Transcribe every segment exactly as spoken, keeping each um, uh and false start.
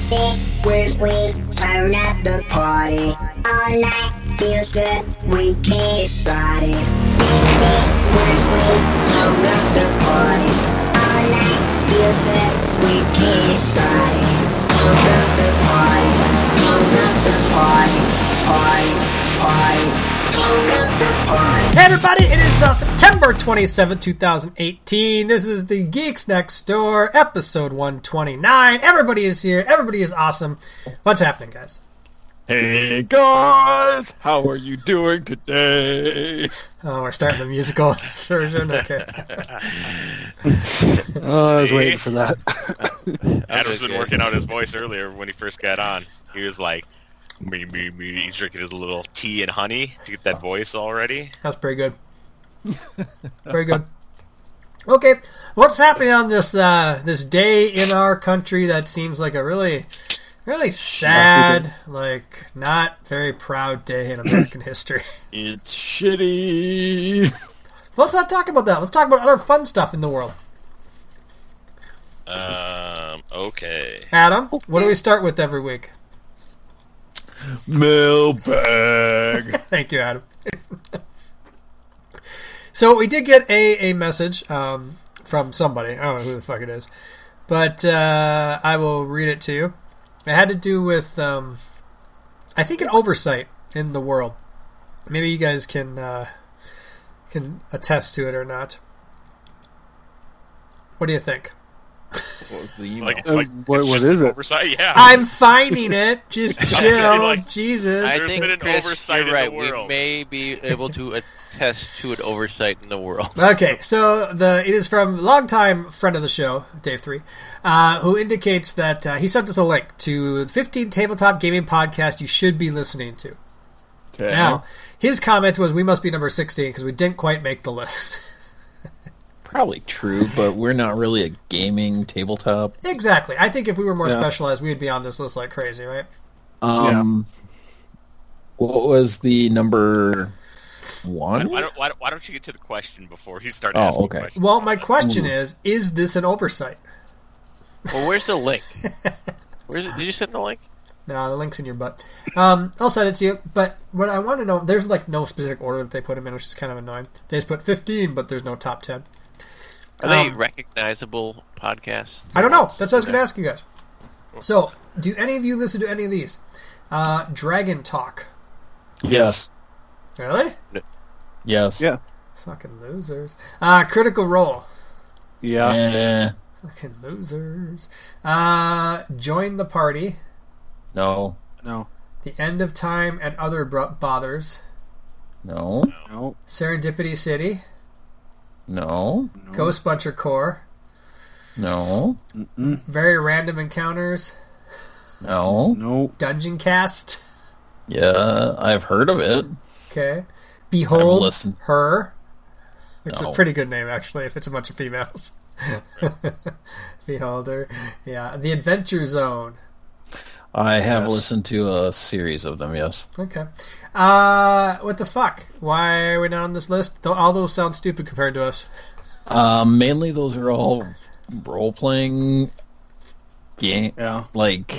Mix this with weed, turn up the party. All night feels good, we can't decide it. Mix this with weed, turn up the party. All night feels good, we can't decide it. Turn up the party, turn up the party, party, party. Hey everybody, it is uh, September twenty-seventh, twenty eighteen. This is the Geeks Next Door, episode one twenty-nine. Everybody is here. Everybody is awesome. What's happening, guys? Hey guys, how are you doing today? Oh, we're starting the musical version? Okay. Oh, I was waiting for that. Adam's been working out his voice earlier when he first got on. He was like, me, me, me. He's drinking his little tea and honey to get that voice already. That's pretty good. Very good. Okay, what's happening on this uh, this day in our country that seems like a really, really sad, like not very proud day in American history? It's shitty. Let's not talk about that. Let's talk about other fun stuff in the world. Um. Okay. Adam, what do we start with every week? Mailbag. Thank you, Adam. So we did get a, a message um, from somebody. I don't know who the fuck it is. But uh, I will read it to you. It had to do with, um, I think, an oversight in the world. Maybe you guys can uh, can attest to it or not. What do you think? What was the email? Like, Uh, like, what- it's what just is an it? Oversight? Yeah. I'm finding it. Just chill. Like, Jesus. I There's think, been an Chris, oversight you're in right. the We world. may be able to attest to an oversight in the world. Okay, so the it is from longtime friend of the show, Dave three, uh, who indicates that uh, he sent us a link to the fifteen tabletop gaming podcast you should be listening to. Okay. Now, his comment was, we must be number sixteen because we didn't quite make the list. Probably true, but we're not really a gaming tabletop. Exactly. I think if we were more Yeah. specialized, we would be on this list like crazy, right? Um, what was the number Why, one? why, don't, why, don't, why don't you get to the question before he starts Oh, asking okay. questions? Well, my question is, is this an oversight? Well, where's the link? Where's it? Did you send the link? No, the link's in your butt. Um, I'll send it to you. But what I want to know, there's like no specific order that they put them in, which is kind of annoying. They just put fifteen, but there's no top ten. Are they Um, recognizable podcasts? I don't know. That's what I was going to ask you guys. So, do any of you listen to any of these? Uh, Dragon Talk. Yes. Really? Yes. Yeah. Fucking losers. Uh, Critical Role. Yeah. Eh, Fucking losers. Uh, Join the Party. no. No. The End of Time and Other Bro- Bothers. No. No. Serendipity City. No. No. Ghost Buncher Core. No. Mm-mm. Very Random Encounters. No. No. Dungeon Cast. Yeah, I've heard of it. Okay. Behold listened. Her. Which is No. a pretty good name, actually, if it's a bunch of females. Behold Her. Yeah. The Adventure Zone. I have Yes. listened to a series of them, yes. Okay. Uh, what the fuck? Why are we not on this list? Th- All those sound stupid compared to us. Um, mainly those are all role-playing game, Yeah. like,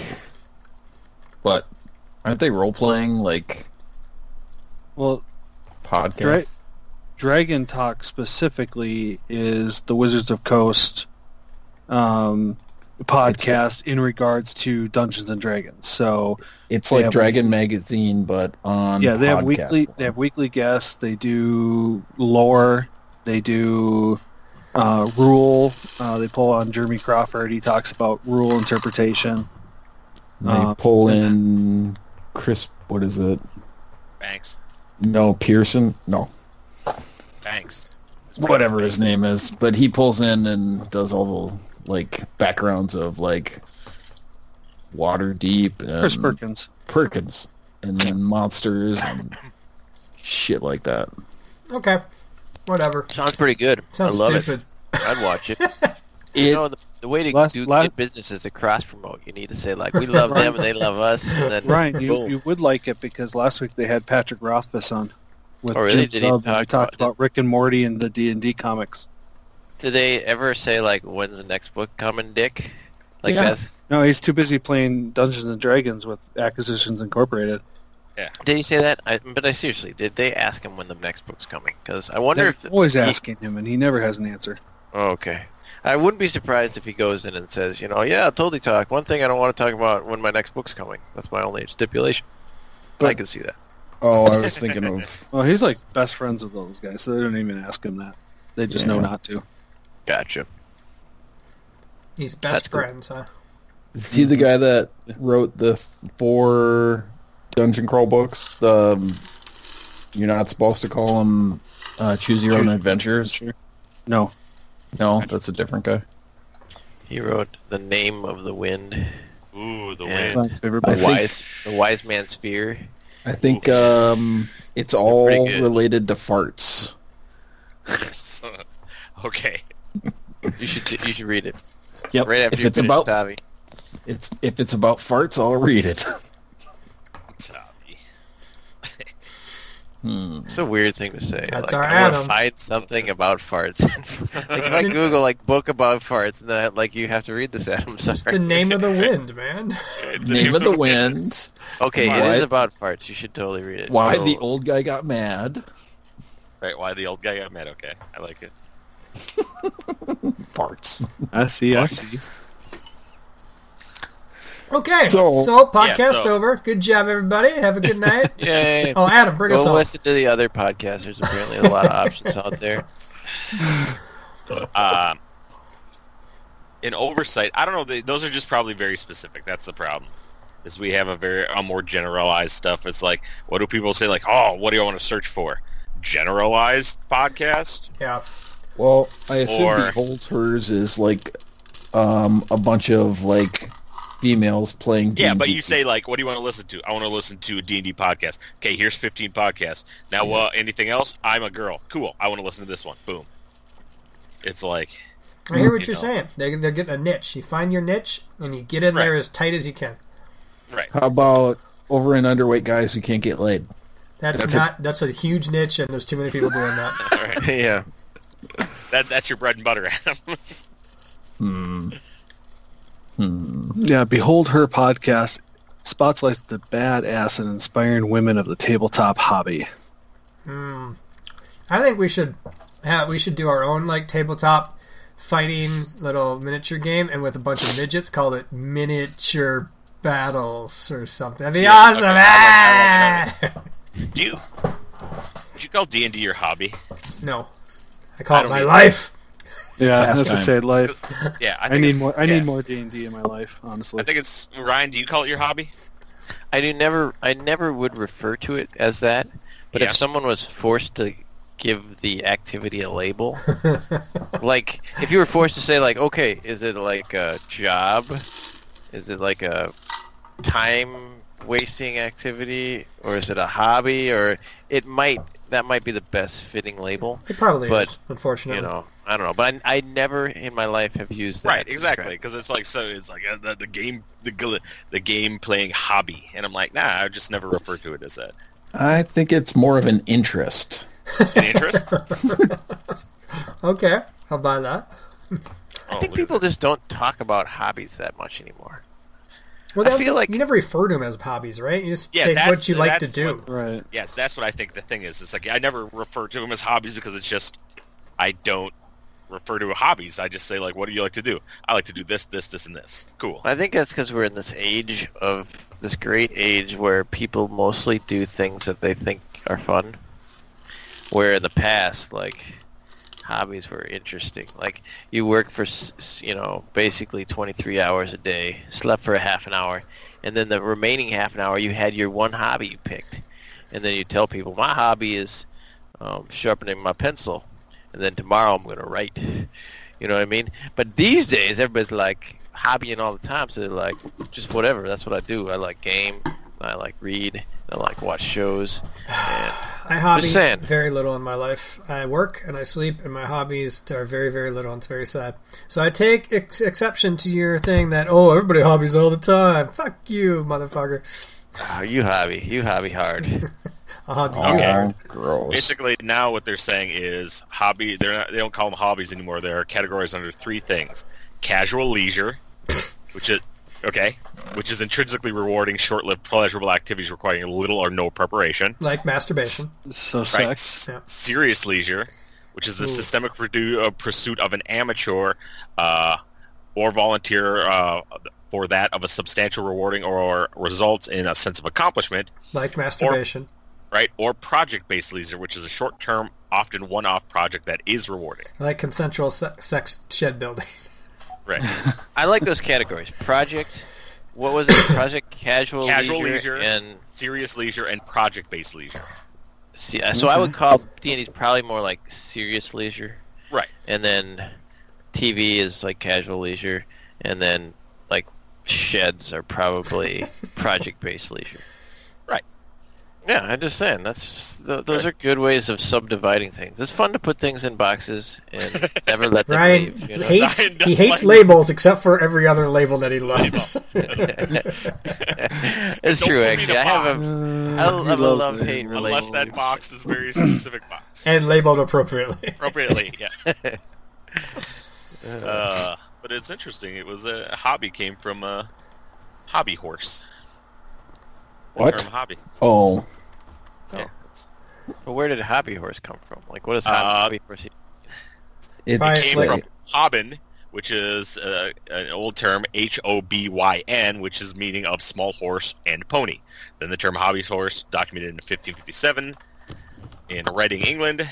but aren't they role-playing, like, Well, podcasts? Dra- Dragon Talk specifically is the Wizards of Coast um, podcast in regards to Dungeons and Dragons. So It's They like have- Dragon Magazine, but on yeah, they have podcast weekly form. they have weekly guests. They do lore. They do uh, rule. Uh, they pull on Jeremy Crawford. He talks about rule interpretation. They uh, pull and in Chris. What is it? Thanks. No, Pearson. No, Thanks. whatever his name is. But he pulls in and does all the like backgrounds of like Waterdeep and Chris Perkins. Perkins, and then monsters and shit like that. Okay. Whatever. Sounds pretty good. Sounds I love stupid. it. I'd watch it. It, You know, the, the way to Last- do last- good business is to cross promote. You need to say like, we love them and they love us, and then Ryan, you, boom. you would like it because last week they had Patrick Rothfuss on with Oh, really? Jim Did he Zub, and talk we talked about- about Rick and Morty and the D and D comics. Did they ever say like, when's the next book coming, Dick? Like Yeah. that's. No, he's too busy playing Dungeons and Dragons with Acquisitions Incorporated. Did he say that? I, but I seriously, did they ask him when the next book's coming? Because I wonder They're if always he- asking him, and he never has an answer. Oh, okay. I wouldn't be surprised if he goes in and says, you know, yeah, I'll totally talk. One thing I don't want to talk about when my next book's coming. That's my only stipulation. But I But- can see that. Oh, I was thinking of. Well, he's like best friends with those guys, so they don't even ask him that. They just know Yeah. not to. Gotcha. He's That's best cool. friends, huh? Is he the guy that wrote the four dungeon crawl books? The um, you're not supposed to call them uh, choose your own adventures. Sure. No. No, that's a different guy. He wrote The Name of the Wind. Ooh, the Yeah. wind. My favorite I The book. think- Wise, the Wise Man's Fear. I think um, it's all pretty good. related to farts. Okay. You should you should read it. Yep. Right after if you it's finish about Tavi. it's if it's about farts, I'll read it. Tommy. Hmm. It's a weird thing to say. That's like, our I want Adam. to find something about farts. Like if I Google like book about farts, and then I, like you have to read this, Adam. It's the Sorry. name of the wind, man. Name of the wind. Okay, Why- it is about farts. You should totally read it. Why So- the old guy got mad. Right, why the old guy got mad? Okay, I like it. Farts. I see, I see. Okay, So- so, podcast Yeah, so- over. Good job, everybody. Have a good night. Yay! Oh, Adam, bring us Go home. listen to the other podcasts. There's apparently a lot of options out there. Um, in oversight, I don't know. They, those are just probably very specific. That's the problem. Is we have a very a more generalized stuff. It's like, what do people say? Like, oh, what do you want to search for? Generalized podcast? Yeah. Well, I assume Or- Behold Hers is like um, a bunch of like females playing. Yeah, but D and D. you say like, what do you want to listen to? I want to listen to a D and D podcast. Okay, here's fifteen podcasts. Now, uh, anything else? I'm a girl. Cool. I want to listen to this one. Boom. It's like, I hear what You you're know. saying. They're, they're getting a niche. You find your niche, and you get in Right. there as tight as you can. right. How about over and underweight guys who can't get laid? That's, That's not. That's a huge niche, and there's too many people doing that. All right. Yeah. That that's your bread and butter, Adam. Hmm. Hmm. Yeah, Behold Her podcast spotlights the badass and inspiring women of the tabletop hobby. Hmm. I think we should have. We should do our own like tabletop fighting little miniature game, and with a bunch of midgets, called it Miniature Battles or something. That'd be Yeah, awesome. okay, I like- I like Ah! Do you? Would you call D and D your hobby? No, I call I it don't my either. life. Yeah, Pastime. that's to say life. Yeah, I, I, think need it's- more. I yeah. need more D and D in my life, honestly. I think it's Ryan. Do you call it your hobby? I do never. I never would refer to it as that. But Yeah. if someone was forced to give the activity a label, like if you were forced to say, like, okay, is it like a job? Is it like a time wasting activity, or is it a hobby? Or it might that might be the best fitting label. It probably But, is, unfortunately. You know, I don't know, but I, I never in my life have used that. Right, to exactly. describe Because it's like so. It's like uh, the, the game, the gl- the game playing hobby, and I'm like, nah. I just never refer to it as that. I think it's more of an interest. An interest? Okay, I'll buy that. Oh, I think look at people that. just don't talk about hobbies that much anymore. Well, I that- feel like- you never refer to them as hobbies, right? You just Yeah, say that's- what you like to that's do. what- Right. Yes, that's what I think the thing is. It's like I never refer to them as hobbies because it's just I don't refer to hobbies. I just say like, what do you like to do? I like to do this, this, this, and this. Cool. I think that's because we're in this age of this great age where people mostly do things that they think are fun. Where in the past, like, hobbies were interesting. Like, you work for, s- s- you know, basically twenty-three hours a day, slept for a half an hour, and then the remaining half an hour you had your one hobby you picked. And then you tell people, my hobby is um, sharpening my pencil. And then tomorrow I'm going to write. You know what I mean? But these days, everybody's like hobbying all the time, so they're like, just whatever. That's what I do. I like game. I like read. I like watch shows. And I hobby Just saying. very little in my life. I work and I sleep, and my hobbies are very, very little, and it's very sad. So I take ex- exception to your thing that, oh, everybody hobbies all the time. Fuck you, motherfucker. oh, you hobby. You hobby hard. A hobby. Okay. Oh, gross. Basically, now what they're saying is hobby. They're not. They don't call them hobbies anymore. They're categorized under three things: casual leisure, which is okay, which is intrinsically rewarding, short-lived, pleasurable activities requiring little or no preparation. Like masturbation. So Right. sex. Yeah. Serious leisure, which is the Ooh. systemic produ- uh, pursuit of an amateur uh, or volunteer uh, for that of a substantial rewarding or results in a sense of accomplishment, Like masturbation. right? Or project-based leisure, which is a short-term, often one-off project that is rewarding. Like consensual se- sex shed building. Right. I like those categories. Project. What was it? Project casual, Casual leisure, leisure, and serious leisure, and project-based leisure. see, so I would call D and D's probably more like serious leisure, Right. and then T V is like casual leisure, and then like sheds are probably project-based leisure. Right. Yeah, I'm just saying that's th- those are good ways of subdividing things. It's fun to put things in boxes and never let them Ryan leave. You know? hates Ryan does he hates like- labels except for every other label that he loves. It's Don't true, put me in actually. a I have box. a, Uh, I he have a loves love it. hate Unless relationship. that box is a very specific box. And labeled appropriately. Appropriately, yeah. Uh, but it's interesting. It was a hobby came from a hobby horse. The What? term hobby. Oh, Yeah. It's- But where did hobby horse come from? Like, what does Uh, hobby horse? it Right, came like- from hobbin, which is uh, an old term, H O B Y N, which is meaning of small horse and pony. Then the term hobby horse, documented in fifteen fifty-seven in Reading, England.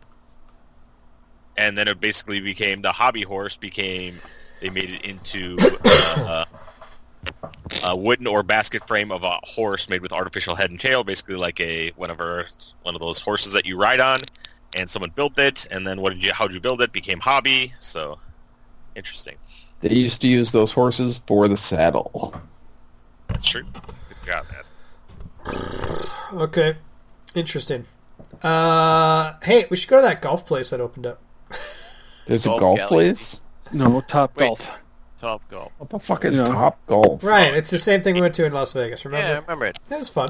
And then it basically became, the hobby horse became, they made it into uh, uh, a wooden or basket frame of a horse made with artificial head and tail, basically like a whenever one of those horses that you ride on. And someone built it, and then what did you? How did you build it? Became hobby. So interesting. they used to use those horses for the saddle. That's true. Good job, man. Okay. Interesting. Uh, hey, we should go to that golf place that opened up. There's a Golf golf Galaxy. place. No, Top Wait. Golf. Top golf. What the fuck is Yeah. Top Golf? Right, it's the same thing we went to in Las Vegas, Yeah, I remember? remember it. That was fun.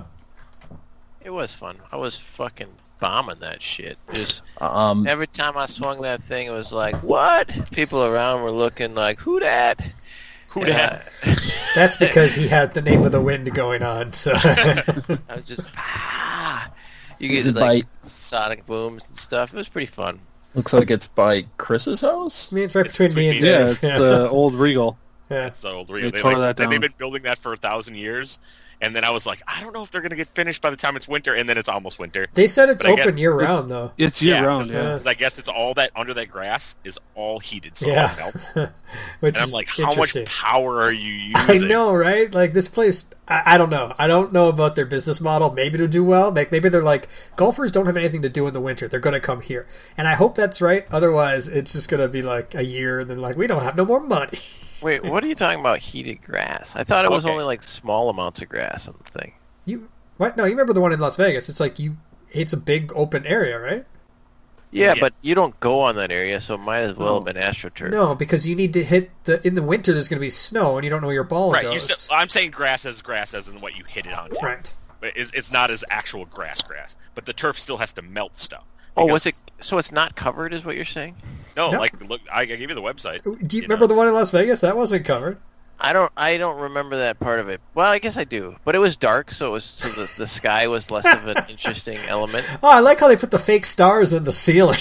It was fun. I was fucking bombing that shit. Just Um, every time I swung that thing, it was like, what? People around were looking like, who that? Who And dat? That's because he had the name of the wind going on, so... I, I was just, ah. You Is get it like by- sonic booms and stuff. It was pretty fun. looks like it's by Chris's house. I mean, it's right It's between me and between Yeah, Dave. it's the old Regal. yeah. It's the old They real. They, tore like, that they- down. they've been building that for a thousand years, and then I was like, I don't know if they're going to get finished by the time it's winter, and then it's almost winter. They said it's But I open guess- year-round, though. It's year Yeah, round, because- yeah. Yeah. Because I guess it's all that under that grass is all heated, so Yeah. it'll melt. Which And I'm is like, how much interesting. power are you I using? know, right? Like, this place... I, I don't know. I don't know about their business model. Maybe to do well. Like, maybe they're like, golfers don't have anything to do in the winter. They're going to come here. And I hope that's right. Otherwise, it's just going to be like a year, and then like, we don't have no more money. Wait, what are you talking about heated grass? I thought it was Okay. only like small amounts of grass on the thing. You what? No, you remember the one in Las Vegas? It's like you. It's a big open area, right? Yeah, Yeah. but you don't go on that area, so it might as well No. have been AstroTurf. No, because you need to hit the. In the winter, there's going to be snow, and you don't know where your ball Right, you goes. still, I'm saying grass as grass as in what you hit it onto. Right. But it's, it's not as actual grass grass. But the turf still has to melt stuff. Oh, Because- was it? So it's not covered, is what you're saying? No, No. like, look, I, I gave you the website. Do you, You remember know. the one in Las Vegas? That wasn't covered. I don't. I don't remember that part of it. Well, I guess I do. But it was dark, so it was. So the, the sky was less of an interesting element. Oh, I like how they put the fake stars in the ceiling.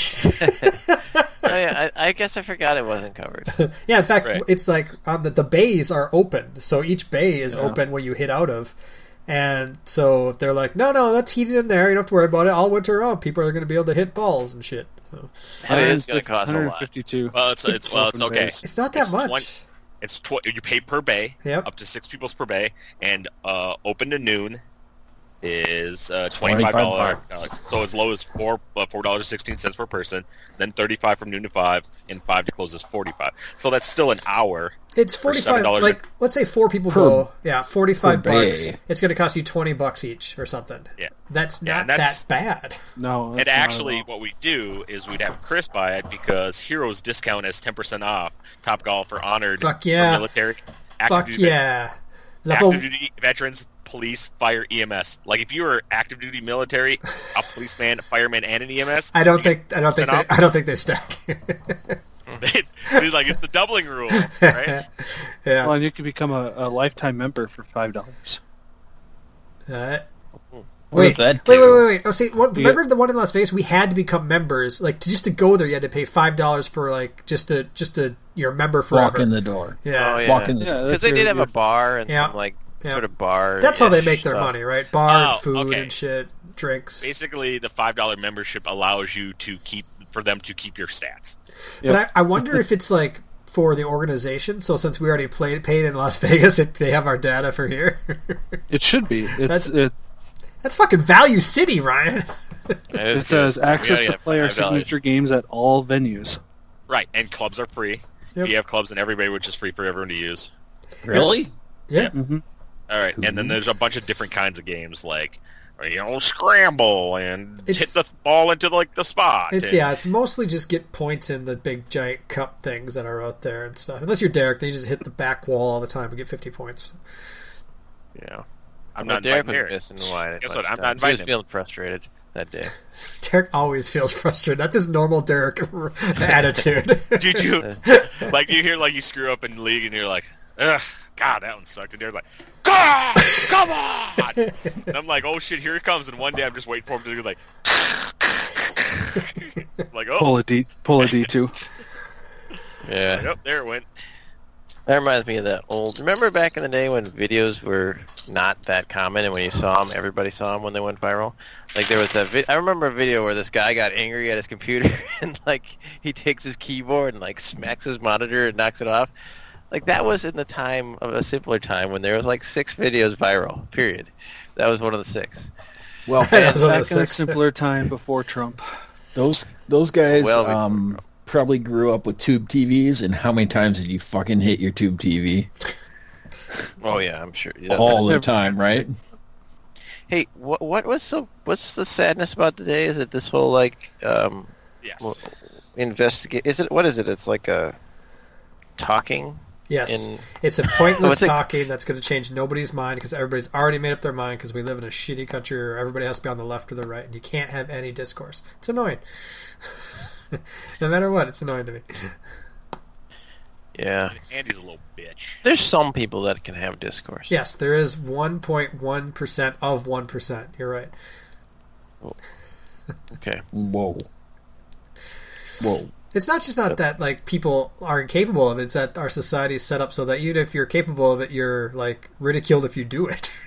Oh, yeah, I, I guess I forgot it wasn't covered. Yeah, in fact, Right. it's like um, the, the bays are open, so each bay is Yeah. open where you hit out of, and so they're like, no, no, that's heated in there. You don't have to worry about it. All winter round, people are going to be able to hit balls and shit. So, And it is going to cost a lot. one fifty-two. Well, it's, it's, well, it's Open okay. base. it's not that It's much. twenty It's tw- you pay per bay, Yep. up to six people's per bay, and uh, open to noon is uh, twenty-five dollars. twenty-five Uh, so as low as four uh, four dollars and sixteen cents per person. Then thirty-five from noon to five, and five to close is forty-five. So that's still an hour. It's For forty-five. seven dollars Like, let's say four people Per- go. Yeah, forty-five per bay. bucks. It's going to cost you twenty bucks each or something. Yeah. That's Yeah, not and that's- that bad. No, And that's not at actually, all. what we do is we'd have Chris buy it because Heroes discount is ten percent off. Top Golfer honored Fuck for yeah. military. Active Fuck duty, yeah. Level, Active duty veterans, police, fire, E M S. Like if you were active duty military, a policeman, a fireman, and an E M S, I don't you get think. I don't think. They, percent I don't think they stack. He's like, it's the doubling rule, right? Yeah. Well, and you can become a, a lifetime member for five dollars. Uh, What wait, does that wait, do? wait, wait, wait. Oh, see, what, You remember the one in Las Vegas? We had to become members. Like, to, just to go there, you had to pay five dollars for, like, just to, just to, you're a member forever. Walk in the door. Yeah. Oh, yeah. Walk in the Yeah, door. Because that's they your- did have your- a bar and Yeah. some like Yeah. sort of bar. That's how they make their money, right? Bar, Oh, and food, okay. and shit, drinks. Basically, the five dollar membership allows you to keep for them to keep your stats. But I, I wonder if it's, like, for the organization. So since we already played paid in Las Vegas, if they have our data for here. It should be. It's, That's- it, That's fucking Value City, Ryan. it says access to player signature games at all venues. Right, and clubs are free. Yep. You have clubs in everybody, which is free for everyone to use. Really? Yeah. Mm-hmm. All right, and then there's a bunch of different kinds of games like, you know, scramble and hit It's- the ball into like the spot. It's and- yeah, it's mostly just get points in the big giant cup things that are out there and stuff. Unless you're Derek, then you just hit the back wall all the time and get fifty points. Yeah. I'm Well, not Derek inviting was Derek. missing wine. Guess what? I'm He not was inviting him. feeling frustrated that day. Derek always feels frustrated. That's his normal Derek attitude. Did you like? Do you hear like you screw up in the league and you're like, ugh, God, that one sucked. And Derek's like, God, come on! And I'm like, oh shit, here it comes. And one day I'm just waiting for him to do like, like oh, Pull a D, pull a D two. Yeah. yep, there it went. That reminds me of that old... Remember back in the day when videos were not that common and when you saw them, everybody saw them when they went viral? Like there was a vi- I remember a video where this guy got angry at his computer and like he takes his keyboard and like smacks his monitor and knocks it off. Like that was in the time of a simpler time when there was like six videos viral, period. That was one of the six. Well, That's one of Back the in a six. simpler time before Trump. those those guys Well, um, probably grew up with tube T Vs, and how many times did you fucking hit your tube T V? Oh yeah, I'm sure. Yeah. All the time, right? Hey, what what was so what's the sadness about today? Is it this whole like um Yes. well, investigate? Is it what is it? It's like a talking. Yes. In- It's a pointless What's it- talking that's going to change nobody's mind because everybody's already made up their mind because we live in a shitty country where everybody has to be on the left or the right and you can't have any discourse. It's annoying. No matter what, it's annoying to me. Yeah, Andy's a little bitch. there's some people that can have discourse. Yes, there is one point one percent of one percent. You're right. Okay. Whoa. Whoa. It's not just not that like people are incapable of it. It's that our society is set up so that even if you're capable of it, you're like ridiculed if you do it.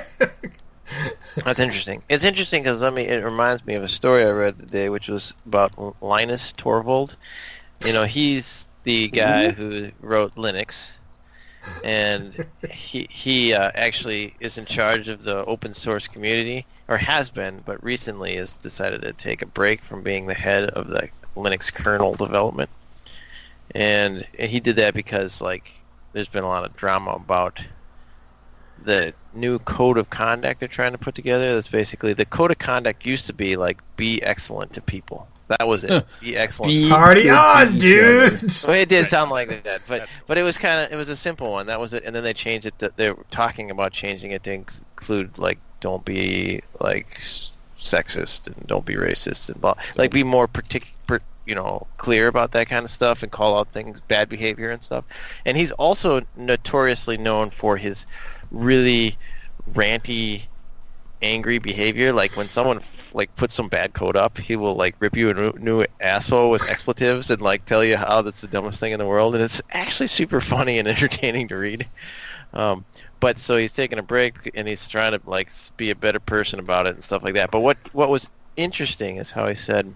That's interesting. It's interesting because I mean, it reminds me of a story I read today, which was about Linus Torvald. You know, he's the guy who wrote Linux, and he he uh, actually is in charge of the open source community, or has been, but recently has decided to take a break from being the head of the Linux kernel development. And, and he did that because like there's been a lot of drama about the new code of conduct they're trying to put together. That's basically the code of conduct used to be like be excellent to people. That was it. Be excellent. Be Party good to on, each dude! other. Well, it did sound like that, but but it was kind of it was a simple one. That was it, and then they changed it. To, they were talking about changing it to include like don't be like s- sexist and don't be racist and blah, like be more particular, you know, clear about that kind of stuff and call out things, bad behavior and stuff. And he's also notoriously known for his really ranty, angry behavior. Like when someone like puts some bad code up, he will like rip you a new, new asshole with expletives and like tell you how that's the dumbest thing in the world. And it's actually super funny and entertaining to read. Um, but so he's taking a break and he's trying to like be a better person about it and stuff like that. But what what was interesting is how he said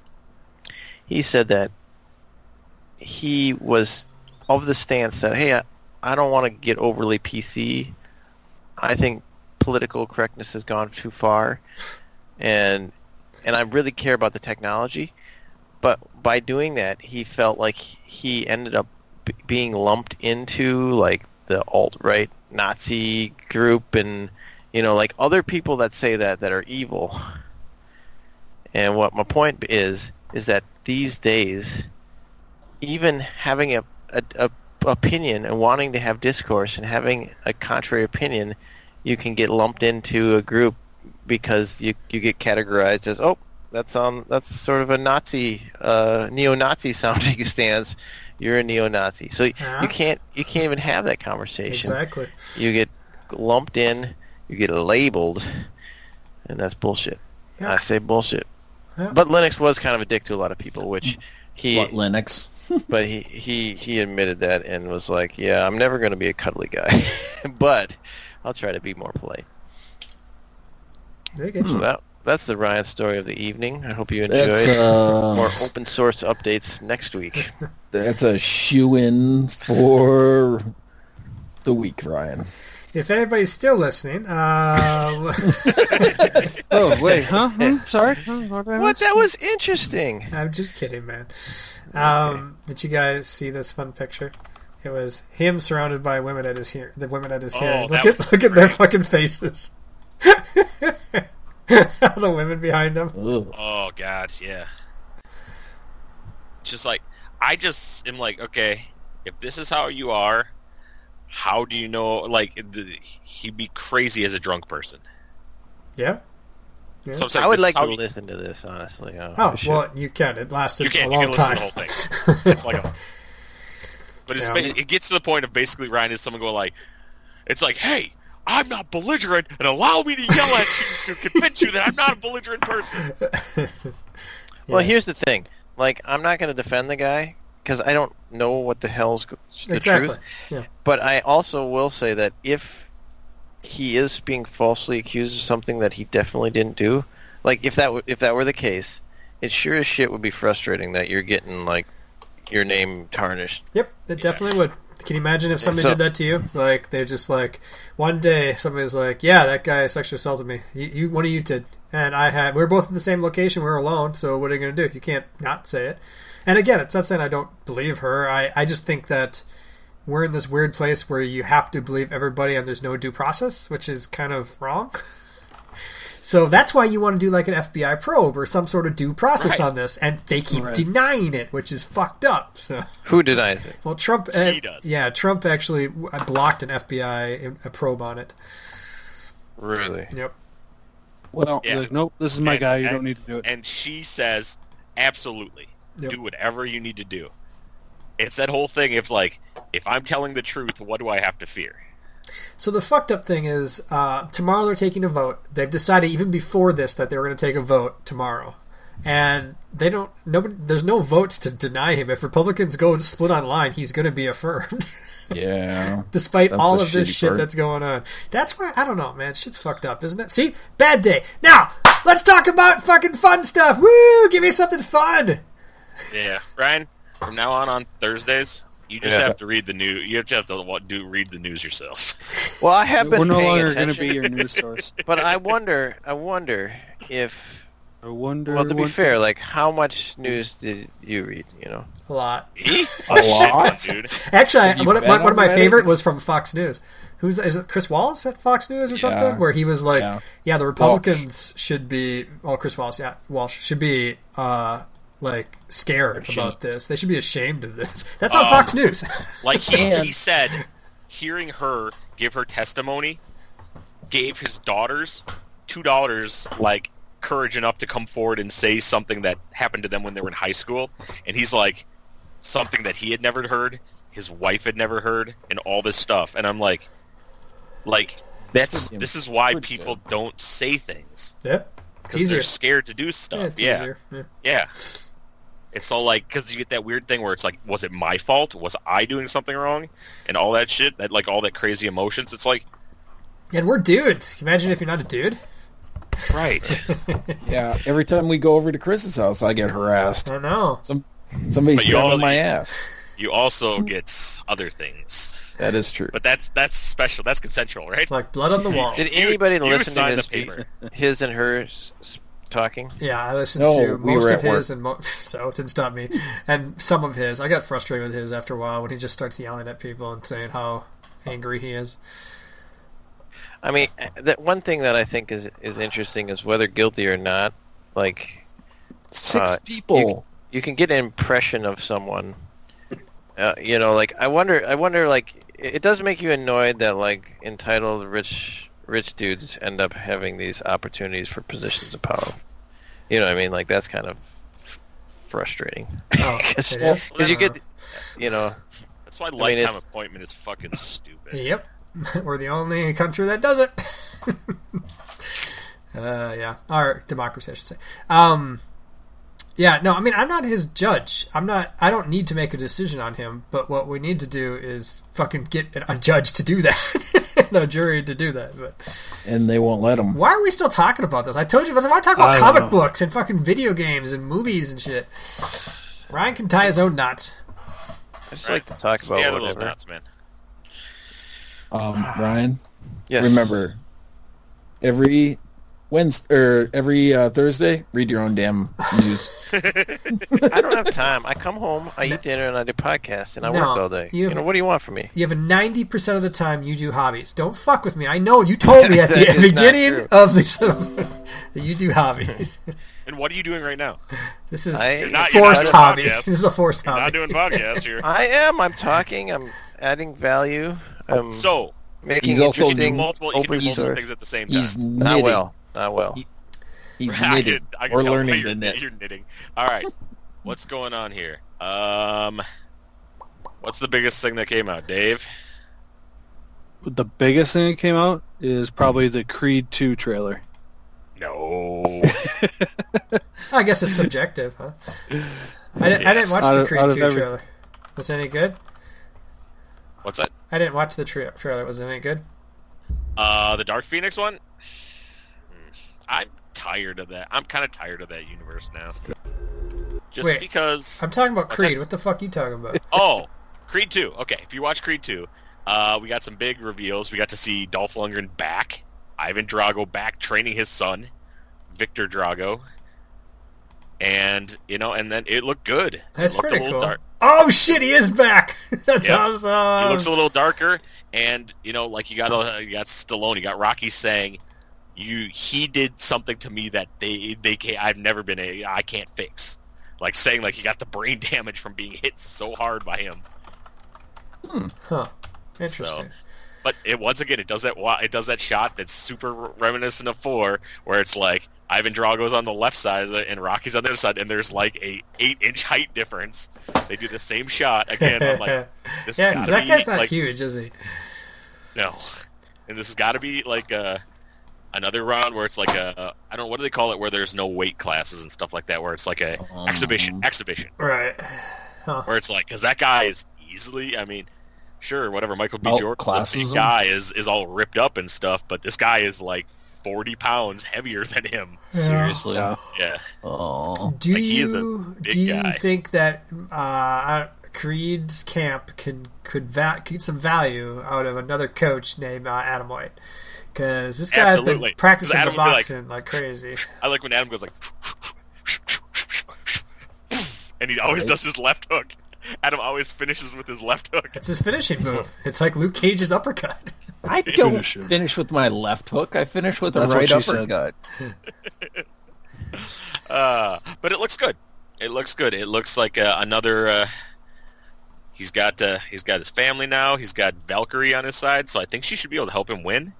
he said that he was of the stance that hey, I, I don't want to get overly P C. I think political correctness has gone too far, and and I really care about the technology. But by doing that, he felt like he ended up b- being lumped into like the alt-right Nazi group, and you know, like other people that say that that are evil. And what my point is is that these days, even having a, a, a opinion and wanting to have discourse and having a contrary opinion, you can get lumped into a group because you you get categorized as, oh, that's on that's sort of a Nazi, uh, neo-Nazi sounding stance. You're a neo-Nazi, so Yeah. you can't you can't even have that conversation. Exactly. You get lumped in, you get labeled, and that's bullshit. Yeah. I say bullshit. Yeah. But Linux was kind of a dick to a lot of people, which he What, Linux? but he, he he admitted that and was like, yeah, I'm never going to be a cuddly guy, but I'll try to be more polite. Okay. So that that's the Ryan story of the evening. I hope you enjoyed. That's uh, More open source updates next week. that's a shoe-in for the week, Ryan. If anybody's still listening, um, Oh wait, huh? Hmm? Sorry. Huh? What? did I What? miss? That was interesting. I'm just kidding, man. Um, did you guys see this fun picture? It was him surrounded by women at his hear the women at his Oh, hearing. that Look at was look at their great. fucking faces. The women behind him. Ugh. Oh god, yeah. Just like I just am like, okay, if this is how you are, how do you know? Like, the, he'd be crazy as a drunk person. Yeah. Yeah. So I'm saying I would this is like to how you- listen to this, honestly. Uh, Oh I should- well, you can. It lasted You can, a you long can listen time. to the whole thing. It's like a, but it's Yeah. ba- it gets to the point of basically Ryan is someone going like, it's like, hey, I'm not belligerent, and allow me to yell at you to convince you that I'm not a belligerent person. Well, Yeah. here's the thing. Like, I'm not going to defend the guy because I don't know what the hell's go- the Exactly. truth. Yeah. But I also will say that if he is being falsely accused of something that he definitely didn't do, like if that w- if that were the case, it sure as shit would be frustrating that you're getting like your name tarnished. Yep, it definitely would. Can you imagine if somebody So- did that to you? Like, they're just like, one day somebody's like, yeah, that guy sexually assaulted me. You, you one of you did. And I had, we were both in the same location, we were alone, so what are you going to do? You can't not say it. And again, it's not saying I don't believe her. I, I just think that we're in this weird place where you have to believe everybody and there's no due process, which is kind of wrong. So that's why you want to do like an F B I probe or some sort of due process Right. on this, and they keep Right. denying it, which is fucked up. So. Who denies it? Well, Trump. Uh, He does. Yeah, Trump actually uh, blocked an F B I a probe on it. Really? Yep. Well, Yeah. Like, nope, this is my And- guy. You and- don't need to do it. And she says, absolutely, Yep. do whatever you need to do. It's that whole thing. It's like, if I'm telling the truth, what do I have to fear? So the fucked up thing is, uh, tomorrow they're taking a vote. They've decided even before this that they were going to take a vote tomorrow, and they don't. Nobody. There's no votes to deny him. If Republicans go and split online, he's going to be affirmed, yeah. despite That's all the of this shitty shit part. that's going on. That's why I don't know, man. Shit's fucked up, isn't it? See, bad day. Now let's talk about fucking fun stuff. Woo! Give me something fun. Yeah, Ryan. From now on, on Thursdays, you just Yeah. have to read the news. You have to have to wa- do read the news yourself. Well, I have been We're no paying longer going to attention, be your news source. but I wonder, I wonder if, I wonder. well, to be what- fair, like how much news did you read? You know, A lot. Me? A lot? dude. Actually, I, you one, bet one, one of on my Reddit? favorite was from Fox News. Who's that? Is it Chris Wallace at Fox News or something? Yeah. Where he was like, yeah, Yeah. the Republicans should be, well, Chris Wallace, yeah, Walsh should be, uh, like scared Ashamed. about this. They should be ashamed of this. That's on Um, Fox News. Like he, And- he said, hearing her give her testimony gave his daughters, two daughters, like courage enough to come forward and say something that happened to them when they were in high school. And he's like, something that he had never heard, his wife had never heard, and all this stuff. And I'm like, like that's Pretty- this is why pretty people don't say things yeah, it's because easier. they're scared to do Yeah, stuff. it's Yeah, easier. Yeah. yeah. It's all like, because you get that weird thing where it's like, was it my fault? Was I doing something wrong? And all that shit, that like all that crazy emotions. It's like, And we're dudes. Can you imagine if you're not a dude? right. Yeah. Every time we go over to Chris's house, I get harassed. I know. Some somebody's But you grabbing all- my ass. You also get other things, That is true. but that's that's special. That's consensual, right? Like blood on the wall. did You- anybody you listen to signed his, the paper. his and hers s- talking? Yeah, I listened No, to we most were of at his, and mo- so it didn't stop me. And some of his, I got frustrated with his after a while when he just starts yelling at people and saying how angry he is. I mean, that one thing that I think is is interesting is whether guilty or not. Like, Six uh, people. you can get an impression of someone. Uh, you know, like I wonder, I wonder, like it it does make you annoyed that like entitled rich rich dudes end up having these opportunities for positions of power. You know what I mean? Like that's kind of frustrating. Oh, Because it is? you get, you know, That's why mean, lifetime it's- appointment is fucking stupid. Yep. We're the only country that does it. uh, yeah. Our democracy, I should say. Um, yeah, no, I mean, I'm not his judge. I'm not, I don't need to make a decision on him, but what we need to do is fucking get a judge to do that. and a jury to do that. But And they won't let them. why are we still talking about this? I told you, I want to talk I about don't comic know. books and fucking video games and movies and shit. Ryan can tie his own knots. I just Right. like to talk Stay out about of those whatever. knots, man. Um, Ryan, Yes. remember, every Wednesday or every uh, Thursday, read your own damn news. I don't have time. I come home, I eat dinner, and I do podcasts, and I No, work all day. you You, have- know, what do you want from me? You have a ninety percent of the time you do hobbies. Don't fuck with me. I know you told me at That the is not beginning true. of this that you do hobbies. And what are you doing right now? This is I- a You're not- you're forced not hobby. doing podcasts. This is a forced You're not hobby. doing podcasts here. I am. I'm talking. I'm adding value. I'm So, making He's also you can do interesting, multiple, you can do open multiple source. things at the same time. He's Not knitting. well. Not well. He- He's I knitting can- I can or tell by learning your, to knit. You're knitting. All right. What's going on here? Um, what's the biggest thing that came out, Dave? The biggest thing that came out is probably the Creed two trailer. No. I guess it's subjective, huh? I didn't, I didn't watch Out the of- Creed out of two every- trailer. Was it any good? What's that? I didn't watch the tra- trailer. Was it any good? Uh, the Dark Phoenix one? Hmm. I'm tired of that. I'm kind of tired of that universe now. Just Wait. because... I'm talking about What's Creed. that? What the fuck are you talking about? Oh, Creed two. Okay, if you watch Creed two, uh, we got some big reveals. We got to see Dolph Lundgren back, Ivan Drago back training his son, Victor Drago, and you know, and then it looked good. That's it looked pretty a little cool. Dark. Oh shit, he is back. That's Yep. awesome. He looks a little darker, and you know, like you got uh, you got Stallone, you got Rocky saying, "You he did something to me that they they can't, I've never been a I can't fix." Like saying like he got the brain damage from being hit so hard by him. Huh. Interesting. So, but it once again, it does that. wa- It does that shot that's super reminiscent of four, where it's like Ivan Drago's on the left side of it and Rocky's on the other side, and there's like a eight inch height difference. They do the same shot again. I'm like, this yeah, has 'cause gotta that be, guy's not like, huge, is he? No, and this has got to be like a another round where it's like a I don't know what do they call it, where there's no weight classes and stuff like that, where it's like a Um, exhibition exhibition, Right. Huh. where it's like because that guy is easily, I mean. Sure, whatever. Michael B. Out Jordan's a classes big him? guy is, is all ripped up and stuff, but this guy is like forty pounds heavier than him. Seriously. Yeah. Yeah. Oh. Do Like, he is a you big do you guy. think that uh, Creed's camp can could va- get some value out of another coach named uh, Adam White? Because this guy's Absolutely. been practicing 'Cause the Adam would be like- boxing like, crazy. I like when Adam goes like, and he always Right. does his left hook. Adam always finishes with his left hook. It's his finishing move. It's like Luke Cage's uppercut. I don't Finish him. finish with my left hook. I finish with a That's what right she said. uppercut. Uh, but it looks good. It looks good. It looks like uh, another. Uh, he's got uh, he's got his family now. He's got Valkyrie on his side, so I think she should be able to help him win.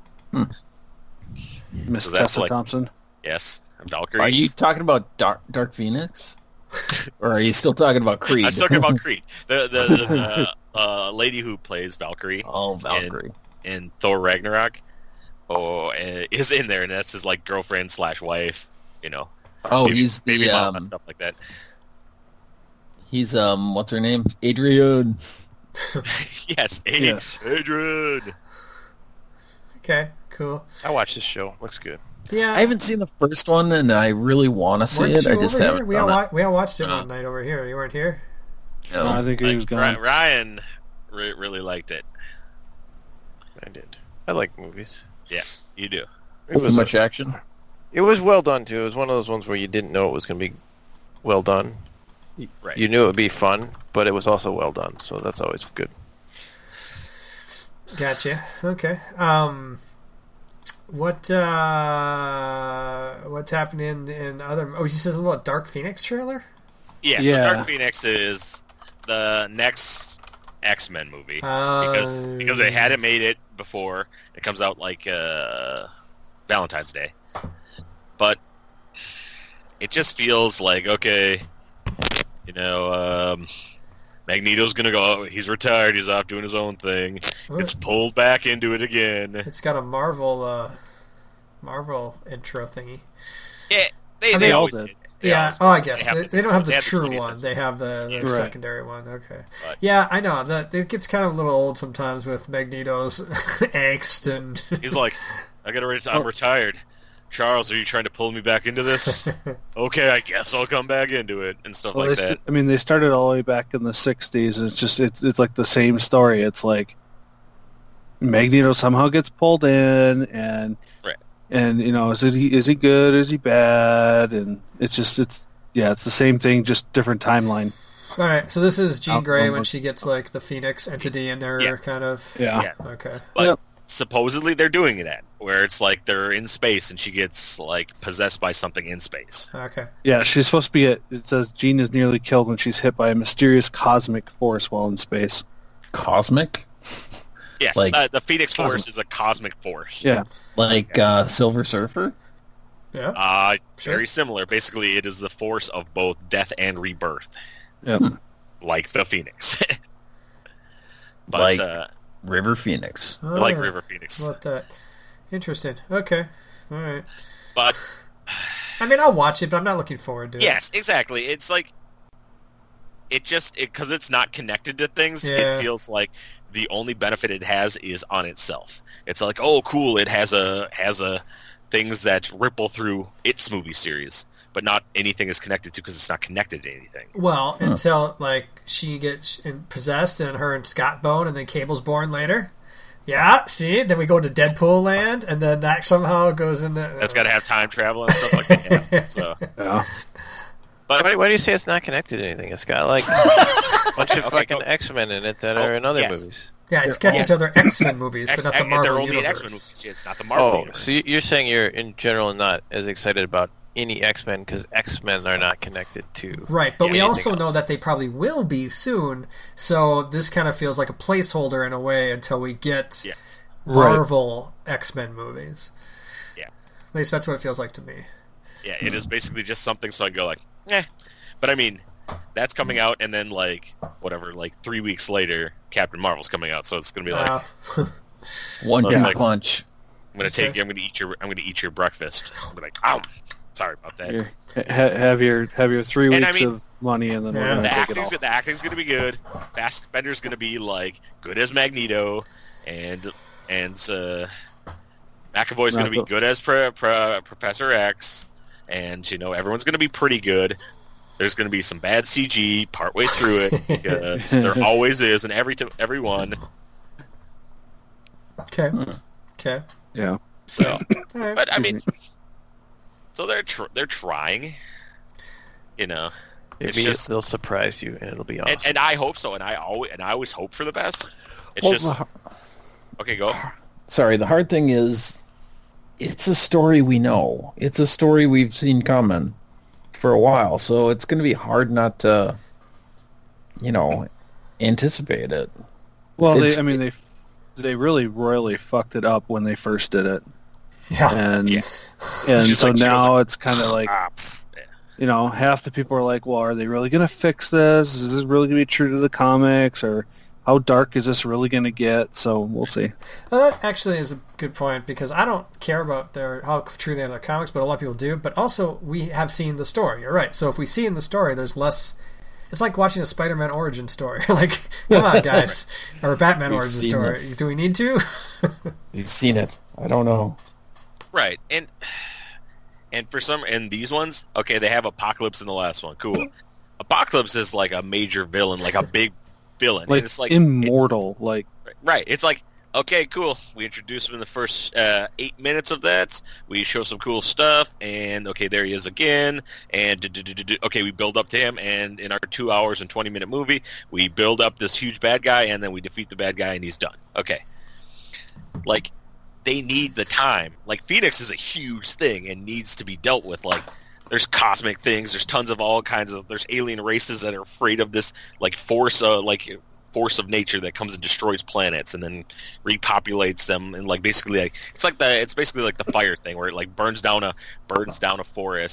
Miss So that's Tessa like- Thompson. Yes, Valkyrie. Are you talking about Dark Dark Phoenix? Or are you still talking about Creed? I'm talking about Creed. The the, the, the uh, lady who plays Valkyrie Oh, Valkyrie. in Thor Ragnarok, oh, uh, is in there, and that's his like girlfriend slash wife. You know, Oh, baby, he's baby the mom and um, stuff like that. he's um, what's her name? Adrian. Yes, Ad- Yes. Adrian. Okay, cool. I watched this show. Looks good. Yeah, I haven't seen the first one, and I really want to see weren't it. you I just over here? haven't We all, done wa- we all watched it Uh. one night over here. You weren't here. it. No, I think he was Like, gone. Ry- Ryan re- really liked it. I did. I like movies. Yeah, you do. It Too was much action. It was well done too. It was one of those ones where you didn't know it was going to be well done. Right. You knew it would be fun, but it was also well done. So that's always good. Gotcha. Okay. Um, what uh, what's happening in other? Oh, you said something about Dark Phoenix trailer. Yeah, Yeah. so Dark Phoenix is the next X-Men movie Uh, because because they hadn't made it before. It comes out like uh, Valentine's Day, but it just feels like, okay, you know, um, Magneto's gonna go. He's retired. He's off doing his own thing. What? It's pulled back into it again. It's got a Marvel, uh, Marvel intro thingy. Yeah, they, I they mean- always All did. did. They Yeah. always Oh, I did. guess They, they, have they don't have they the have true twentieth one. century. They have the, the Yeah. Right. secondary one. Okay. But- Yeah, I know that it gets kind of a little old sometimes with Magneto's angst and. He's like, I gotta. Ret- I'm retired. Charles, are you trying to pull me back into this? Okay, I guess I'll come back into it and stuff Well, like they that. st- I mean, they started all the way back in the sixties, and it's just it's it's like the same story. It's like Magneto somehow gets pulled in, and Right. and you know, is it is he good? Is he bad? And it's just it's yeah, it's the same thing, just different timeline. All right, so this is Jean Out- Grey um, when she gets like the Phoenix entity in there, Yeah. kind of. Yeah, Yeah. Okay. But Yep. supposedly they're doing it where it's like they're in space and she gets like possessed by something in space. Okay. yeah. She's supposed to be. A, it says Jean is nearly killed when she's hit by a mysterious cosmic force while in space. Cosmic? Yes, Like- uh, the Phoenix Force is a cosmic force. Yeah, Like uh, Silver Surfer? Yeah. Uh, Sure. very similar. Basically, it is the force of both death and rebirth, yep. like the Phoenix. but Like- uh, River Phoenix. like Ah, River Phoenix. How about that? Interesting. Okay. All right. But I mean, I'll watch it, but I'm not looking forward to it. yes, exactly. It's like it just because it's not connected to things. Yeah. It feels like the only benefit it has is on itself. It's like, oh, cool! It has a has a things that ripple through its movie series, but not anything is connected to because it's not connected to anything. Well, until like she gets in- possessed and her and Scott bone, and then Cable's born later. Yeah, see, then we go to Deadpool land, and then that somehow goes into. That's got to have time travel and stuff like that. Yeah, so, Yeah. but Why, why do you say it's not connected to anything? It's got like a bunch of Okay, fucking go. X-Men in it that Oh, are in other yes. movies. Yeah, it's connected to other X-Men movies, X- but not the and Marvel they're only in universe. X-Men movies. It's not the Marvel Oh, universe. so you- you're saying you're in general not as excited about any X-Men because X-Men are not connected to Right, but Yeah, we anything also else. know that they probably will be soon, so this kind of feels like a placeholder in a way until we get Yeah. Marvel X-Men movies. Yeah. At least that's what it feels like to me. Yeah, it is basically just something so I can go like, eh. But I mean, that's coming out, and then like whatever, like three weeks later, Captain Marvel's coming out, so it's gonna be like, Uh, One Yeah. two punch. I'm gonna take, I'm gonna eat your, I'm gonna eat your breakfast. I'm gonna be like, ow, sorry about that. Here, ha- have your have your three And weeks I mean- of money, and then Yeah. we're The gonna take it acting's, all. the acting's gonna be good. Fassbender's gonna be like good as Magneto, and and uh, McAvoy's Not gonna be the- good as Pro, Pro, Professor X, and you know everyone's gonna be pretty good. There's gonna be some bad C G partway through it because there always is, and every t- everyone. okay. Okay. Yeah. So, All right. but I mean, so they're tr- they're trying, you know. It's Maybe just- they'll surprise you and it'll be awesome. And, and I hope so, and I always and I always hope for the best. It's Well, just the- okay. Go. Sorry, the hard thing is, it's a story we know. It's a story we've seen coming for a while, so it's going to be hard not to, you know, anticipate it. Well, It's- they, I mean, they they really royally fucked it up when they first did it, Yeah. and Yeah. and Just so like she now was it's kind of like, Ah, pff, yeah. you know, half the people are like, well, are they really going to fix this? Is this really going to be true to the comics, or how dark is this really going to get? So we'll see. Well, that actually is a good point because I don't care about their how true they are in their comics, but a lot of people do. But also, we have seen the story. You're right. So if we see in the story, there's less. It's like watching a Spider-Man origin story. Like, come on, guys, or a Batman We've origin seen story. this. Do we need to? You've seen it. I don't know. Right, and and for some, and these ones, okay, they have Apocalypse in the last one. Cool. Apocalypse is like a major villain, like a big villain. Like, and it's like immortal. Like, right. It's like okay, cool. We introduce him in the first uh, eight minutes of that. We show some cool stuff, and okay, there he is again. And do, do, do, do, do. okay, we build up to him, and in our two hours and twenty minute movie, we build up this huge bad guy, and then we defeat the bad guy, and he's done. Okay, like they need the time. Like Phoenix is a huge thing and needs to be dealt with. Like there's cosmic things. There's tons of all kinds of. There's alien races that are afraid of this like force, uh, like force of nature that comes and destroys planets and then repopulates them. And like basically, like it's like the it's basically like the fire thing where it like burns down a burns down a forest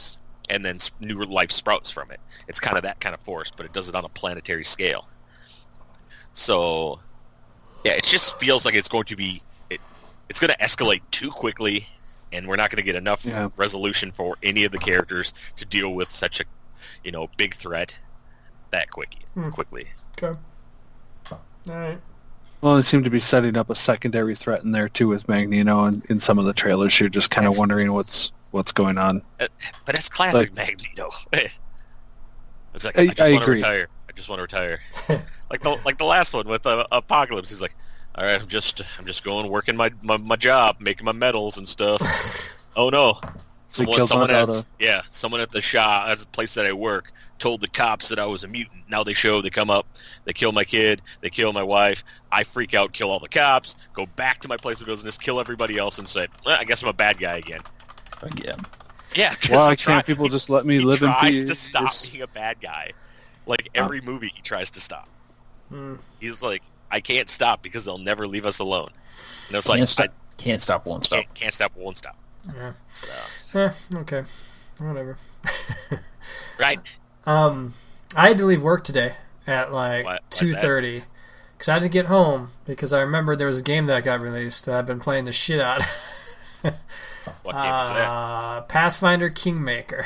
and then s- new life sprouts from it. It's kind of that kind of force, but it does it on a planetary scale. So, yeah, it just feels like it's going to be it, it's going to escalate too quickly, and we're not going to get enough Yeah. resolution for any of the characters to deal with such a, you know, big threat that quick Hmm. quickly. Okay. All right. Well, they seem to be setting up a secondary threat in there too with Magneto, and in some of the trailers, you're just kind of Yes. wondering what's what's going on. Uh, But that's classic Like- Magneto. It's like I- I, just I want to agree. retire. I just want to retire. like the like the last one with uh, Apocalypse. He's like, all right, I'm just I'm just going working my, my, my job, making my medals and stuff. Oh no, They someone killed someone my at daughter. yeah someone at the shop at the place that I work told the cops that I was a mutant. Now they show they come up, they kill my kid, they kill my wife. I freak out, kill all the cops, go back to my place of business, kill everybody else, and say, well, I guess I'm a bad guy again. Again. Yeah, 'cause Why he try- can't people just let me he live in tries peace? to stop being a bad guy. Like every movie, he tries to stop. Hmm. He's like, I can't stop because they'll never leave us alone. And it's like, Can't stop. I Can't stop. Won't stop. can't, can't stop, won't stop. Yeah. So, Eh, okay. Whatever. right? Um, I had to leave work today at like Why- why's two thirty because I had to get home because I remembered there was a game that got released that I've been playing the shit out. of. What game is that? uh, Pathfinder Kingmaker.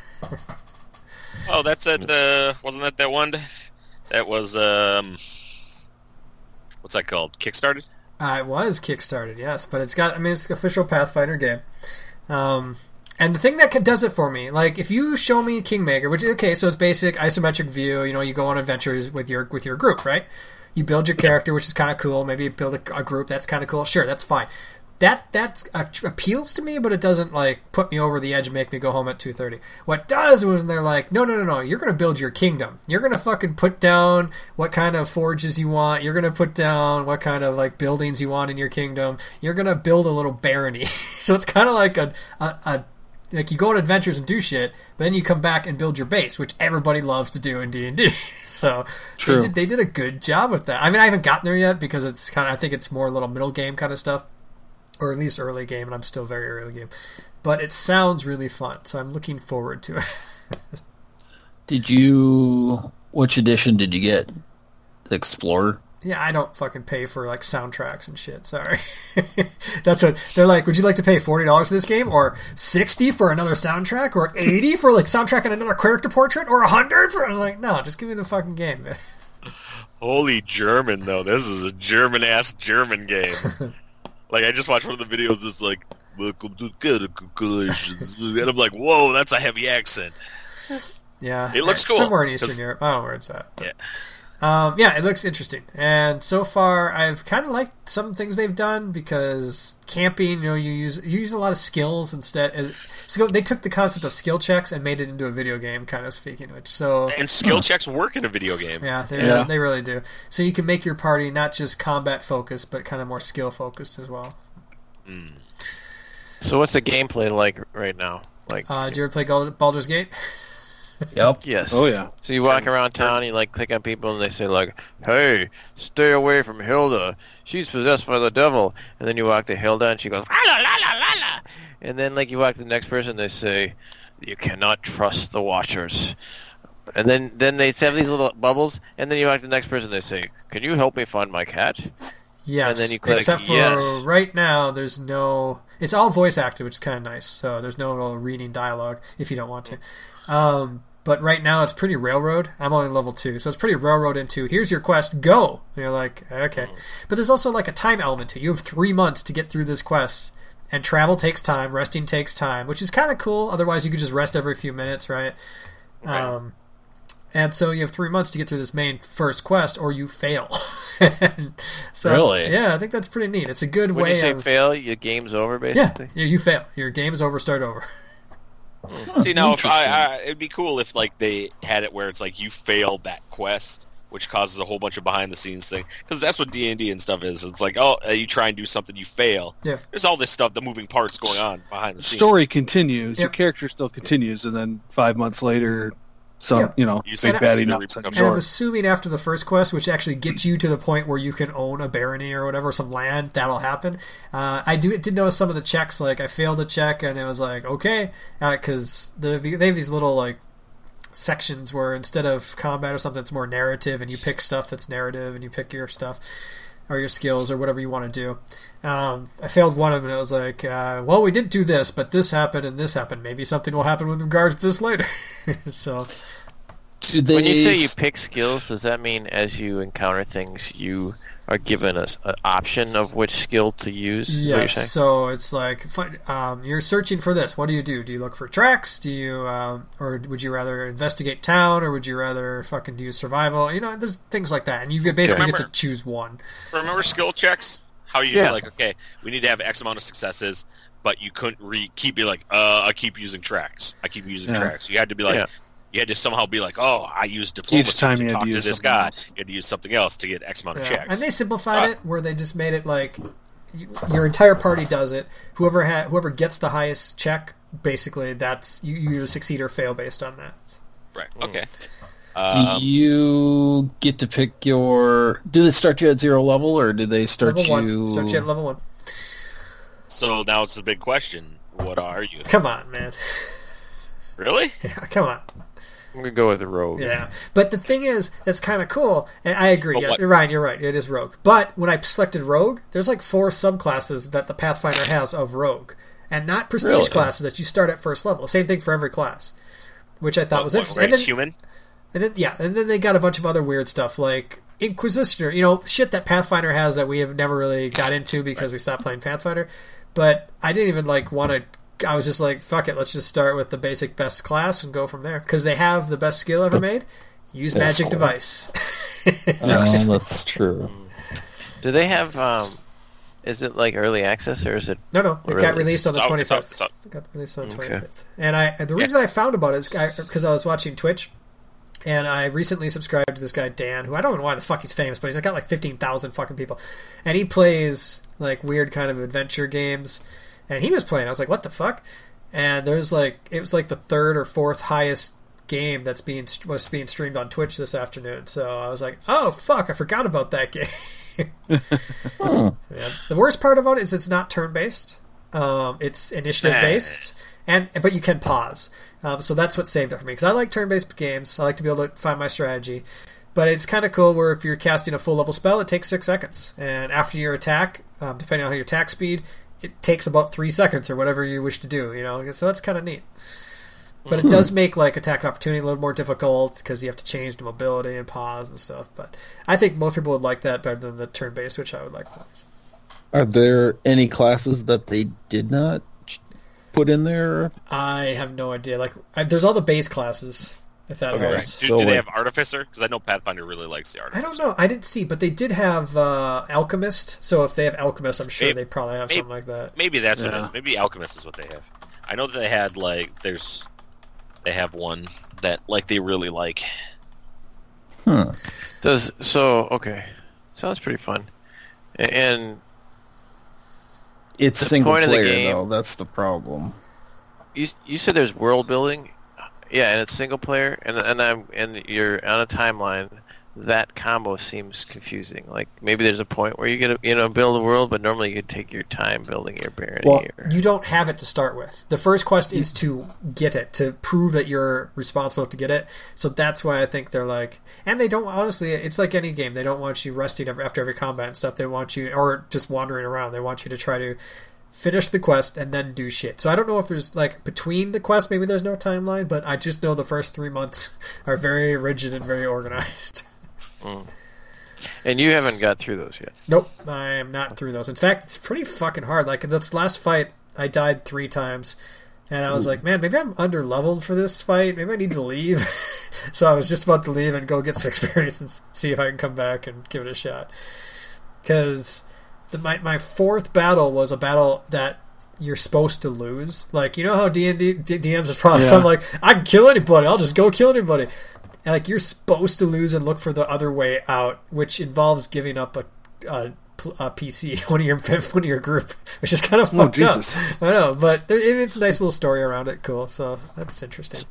Oh, that's at uh, wasn't that that one? That was um, what's that called? Kickstarted? Uh, it was kickstarted, yes, but it's got. I mean, it's an official Pathfinder game. Um, and the thing that ca- does it for me, like if you show me Kingmaker, which okay, so it's basic isometric view. You know, you go on adventures with your with your group, right? You build your character, which is kind of cool. Maybe you build a, a group, that's kind of cool. Sure, that's fine. That that uh, appeals to me, but it doesn't like put me over the edge and make me go home at two thirty. What does was when they're like, no, no, no, no, you're going to build your kingdom. You're going to fucking put down what kind of forges you want. You're going to put down what kind of like buildings you want in your kingdom. You're going to build a little barony. So it's kind of like a, a, a like you go on adventures and do shit, but then you come back and build your base, which everybody loves to do in D and D. So True. they did, they did a good job with that. I mean, I haven't gotten there yet because it's kind of I think it's more a little middle game kind of stuff. Or at least early game, and I'm still very early game. But it sounds really fun, so I'm looking forward to it. Did you? Which edition did you get? The Explorer. Yeah, I don't fucking pay for like soundtracks and shit. Sorry. That's what they're like. Would you like to pay forty dollars for this game, or sixty for another soundtrack, or eighty for like soundtrack and another character portrait, or a hundred for? I'm like, no, just give me the fucking game. Man. Holy German though! This is a German ass German game. Like I just watched one of the videos. That's like, welcome to congratulations, and I'm like, whoa, that's a heavy accent. Yeah, It looks uh, cool, somewhere in Eastern 'cause- Europe. I don't know where it's at. But. Yeah. Um, yeah, it looks interesting, and so far I've kind of liked some things they've done because camping, you know, you use you use a lot of skills instead. As, so they took the concept of skill checks and made it into a video game, kind of speaking which. So And skill checks work in a video game. yeah, they Yeah. Really, they really do. So you can make your party not just combat focused, but kind of more skill focused as well. So what's the gameplay like right now? Like, Uh, did you ever play Gal- Baldur's Gate? Yep. yes. Oh yeah. So you walk around town, you like click on people, and they say like, "Hey, stay away from Hilda. She's possessed by the devil." And then you walk to Hilda, and she goes, "La la la la la la." And then like you walk to the next person, they say, "You cannot trust the Watchers." And then then they have these little bubbles, and then you walk to the next person, they say, "Can you help me find my cat?" Yes, And then you click except for yes. right now, there's no. It's all voice acted, which is kind of nice. So there's no reading dialogue if you don't want to. Um, but right now, it's pretty railroad. I'm only level two, so it's pretty railroad into here's your quest, go. And you're like, okay. But there's also like a time element to it. You have three months to get through this quest, and travel takes time, resting takes time, which is kind of cool. Otherwise, you could just rest every few minutes, right? Right. Um, and so you have three months to get through this main first quest, or you fail. So, Really? Yeah, I think that's pretty neat. It's a good When way you say of fail, your game's over, yeah, basically. you, you fail. Your game is over. Start over. See now, if I, I, it'd be cool if like they had it where it's like you failed that quest, which causes a whole bunch of behind the scenes thing. Because that's what D and D and stuff is. It's like, oh, uh, you try and do something, you fail. Yeah. There's all this stuff, the moving parts going on behind the The scenes. story continues. Your Yep. character still continues, and then five months later, some Yeah. you know You big see baddie the knocks on your repercussions. And I'm door. assuming after the first quest, which actually gets you to the point where you can own a barony or whatever, some land, that'll happen. Uh, I do did notice some of the checks, like I failed a check, and it was like, okay, because uh, they have these little like sections where instead of combat or something, it's more narrative, and you pick stuff that's narrative, and you pick your stuff or your skills or whatever you want to do. Um, I failed one of them, and it was like, uh, well, we didn't do this, but this happened and this happened. Maybe something will happen with regards to this later. So. Do they, When you say you pick skills, does that mean as you encounter things, you are given a, an option of which skill to use? is what you're Yes, saying? so it's like fi- um, you're searching for this. What do you do? Do you look for tracks? Do you, um, or would you rather investigate town, or would you rather fucking do survival? You know, there's things like that, and you basically get Remember- to choose one. Remember skill checks? How you Yeah. be like, okay, we need to have X amount of successes, but you couldn't re- keep be like, uh, I keep using tracks. I keep using Yeah. tracks. You had to be like, Yeah. you had to somehow be like, oh, I used diplomacy time to you had talk to to, use this something guy. else. You had to use something else to get X amount of Yeah. checks. And they simplified Uh, it where they just made it like you, your entire party does it. Whoever ha- whoever gets the highest check, basically, that's you, you either succeed or fail based on that. right. Okay. do Um, you get to pick your? Do they start you at zero level, or do they start Level you? one, start you at level one. so now it's the big question. What are you? Come on, man. Really? Yeah, come on. I'm going to go with the rogue. Yeah, but the thing is, that's kind of cool, and I agree. But Yeah, what- Ryan, you're right. It is rogue. But when I selected rogue, there's like four subclasses that the Pathfinder has of rogue, and not prestige Really? classes that you start at first level. Same thing for every class, which I thought What- was what interesting. And race? then, Human? and then yeah, and then they got a bunch of other weird stuff like Inquisitioner. You know, shit that Pathfinder has that we have never really got into because we stopped playing Pathfinder. But I didn't even like want to. I was just like, fuck it, let's just start with the basic best class and go from there. Because they have the best skill ever made. Use Best magic class. device. Oh, that's true. Do they have, um, is it like early access or is it? No, no, it Really? got released on the It's out, twenty it's out, fifth. it's out. It got released on the Okay. twenty fifth. And I, and the reason I found about it is because I was watching Twitch, and I recently subscribed to this guy Dan, who I don't know why the fuck he's famous, but he's got like fifteen thousand fucking people, and he plays like weird kind of adventure games, and he was playing. I was like, what the fuck? And there's like it was like the third or fourth highest game that's being was being streamed on Twitch this afternoon. So I was like, oh fuck, I forgot about that game. Hmm. Yeah. The worst part about it is it's not turn based. Um, it's initiative based, and but you can pause. Um, so that's what saved it for me because I like turn based games. I like to be able to find my strategy. But it's kind of cool where if you're casting a full level spell, it takes six seconds, and after your attack, um, depending on your attack speed, it takes about three seconds or whatever you wish to do. You know, so that's kind of neat. But it does make like attack opportunity a little more difficult because you have to change the mobility and pause and stuff. But I think most people would like that better than the turn based, which I would like more. Are there any classes that they did not put in there? I have no idea. Like, I, there's all the base classes, if that Okay. helps. Do, So, do they like- have Artificer? Because I know Pathfinder really likes the I Artificer. don't know. I didn't see, but they did have uh, Alchemist. So if they have Alchemist, I'm sure Maybe- they probably have maybe- something like that. Maybe that's what Yeah. it is. Maybe Alchemist is what they have. I know that they had like there's they have one that like they really like. Hmm. Does, so, okay. Sounds pretty fun. A- And It's The single point of the player game- though. That's the problem. you you said there's world building, yeah, and it's single player, and and I'm and you're on a timeline. That combo seems confusing. Like maybe there's a point where you get a, you know build a world, but normally you could take your time building your barony. Well, or, you don't have it to start with. The first quest is to get it, to prove that you're responsible to get it. So that's why I think they're like, and they don't, honestly, it's like any game. They don't want you resting after every combat and stuff. They want you, or just wandering around. They want you to try to finish the quest and then do shit. So I don't know if there's, like, between the quests, maybe there's no timeline, but I just know the first three months are very rigid and very organized. and you haven't got through those yet. Nope, I am not through those. In fact, it's pretty fucking hard. Like, in this last fight, I died three times. And I was like, man, maybe I'm under leveled for this fight. Maybe I need to leave. So I was just about to leave and go get some experience and see if I can come back and give it a shot. Because my my fourth battle was a battle that you're supposed to lose. Like, you know how D and D D- DMs is probably Yeah. something like, I can kill anybody. I'll just go kill anybody. And like, you're supposed to lose and look for the other way out, which involves giving up a, a, a P C, one of your one of your group, which is kind of Oh, fucked up. Jesus. I know, but there, it's a nice little story around it. Cool, so that's interesting.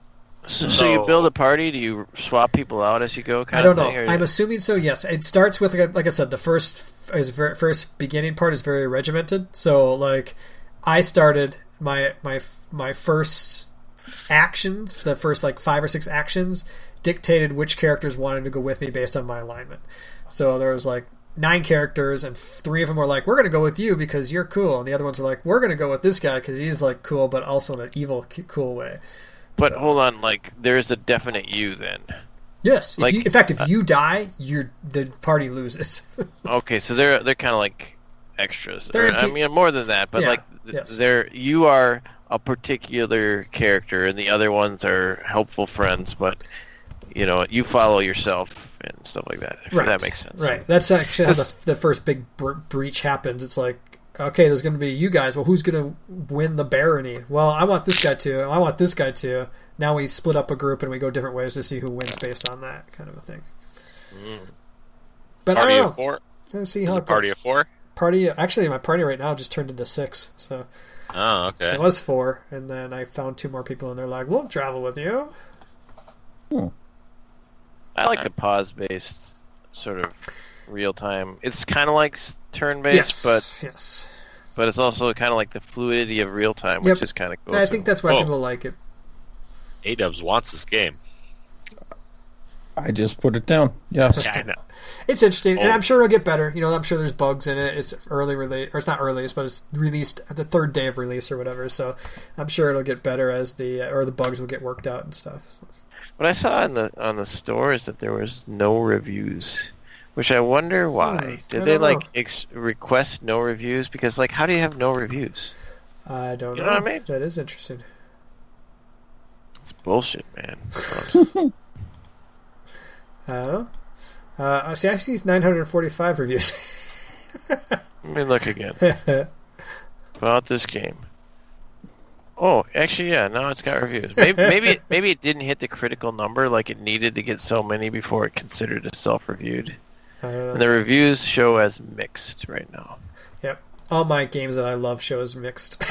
So, so you build a party? Do you swap people out as you go? Kind I don't of know. thing, or- I'm assuming so. Yes, it starts with like, like I said, the first is very, first beginning part is very regimented. So like, I started my my my first actions, the first like five or six actions, dictated which characters wanted to go with me based on my alignment. So there was like nine characters, and three of them were like, "We're going to go with you because you're cool," and the other ones are like, "We're going to go with this guy because he's like cool, but also in an evil, cool way." But hold on, like there's a definite you then. Yes. If Like, you, in fact, if uh, you die, you the party loses. Okay, so they're they're kind of like extras. They're Or, in I pe- mean, more than that, but Yeah, like th- yes. they're you are a particular character, and the other ones are helpful friends. But you know, you follow yourself and stuff like that. If Right. that makes sense. Right. That's actually how the, the first big bre- breach happens. It's like, okay, there's going to be you guys. Well, who's going to win the barony? Well, I want this guy to. I want this guy to. Now we split up a group and we go different ways to see who wins based on that kind of a thing. But Party I don't of know. four? Let's see Is how it it party goes. of four? Party. Actually, my party right now just turned into six. So Oh, okay. it was four, and then I found two more people, and they're like, "We'll travel with you." I like the pause-based sort of real-time. It's kind of like s- turn-based, Yes. but yes. but it's also kind of like the fluidity of real-time, Yep. which is kind of cool. I too. think that's why Whoa. people like it. A-Dubs wants this game. I just put it down. Yes. Yeah, I know. It's interesting, and Oh. I'm sure it'll get better. You know, I'm sure there's bugs in it. It's early release, or it's not earliest, but it's released at the third day of release or whatever. So I'm sure it'll get better as the or the bugs will get worked out and stuff. What I saw on the on the store is that there was no reviews, which I wonder why. Hmm, Did I they don't like know. ex- request no reviews? Because like, how do you have no reviews? I don't You know. know what I mean? That is interesting. It's bullshit, man. That's what I'm- I don't know. Uh, I see. I see nine hundred forty-five reviews. Let me look again about this game. Oh, actually, yeah. Now it's got reviews. Maybe maybe it, maybe it didn't hit the critical number like it needed to get so many before it considered itself reviewed. I don't know. And the reviews show as mixed right now. Yep. All my games that I love shows mixed.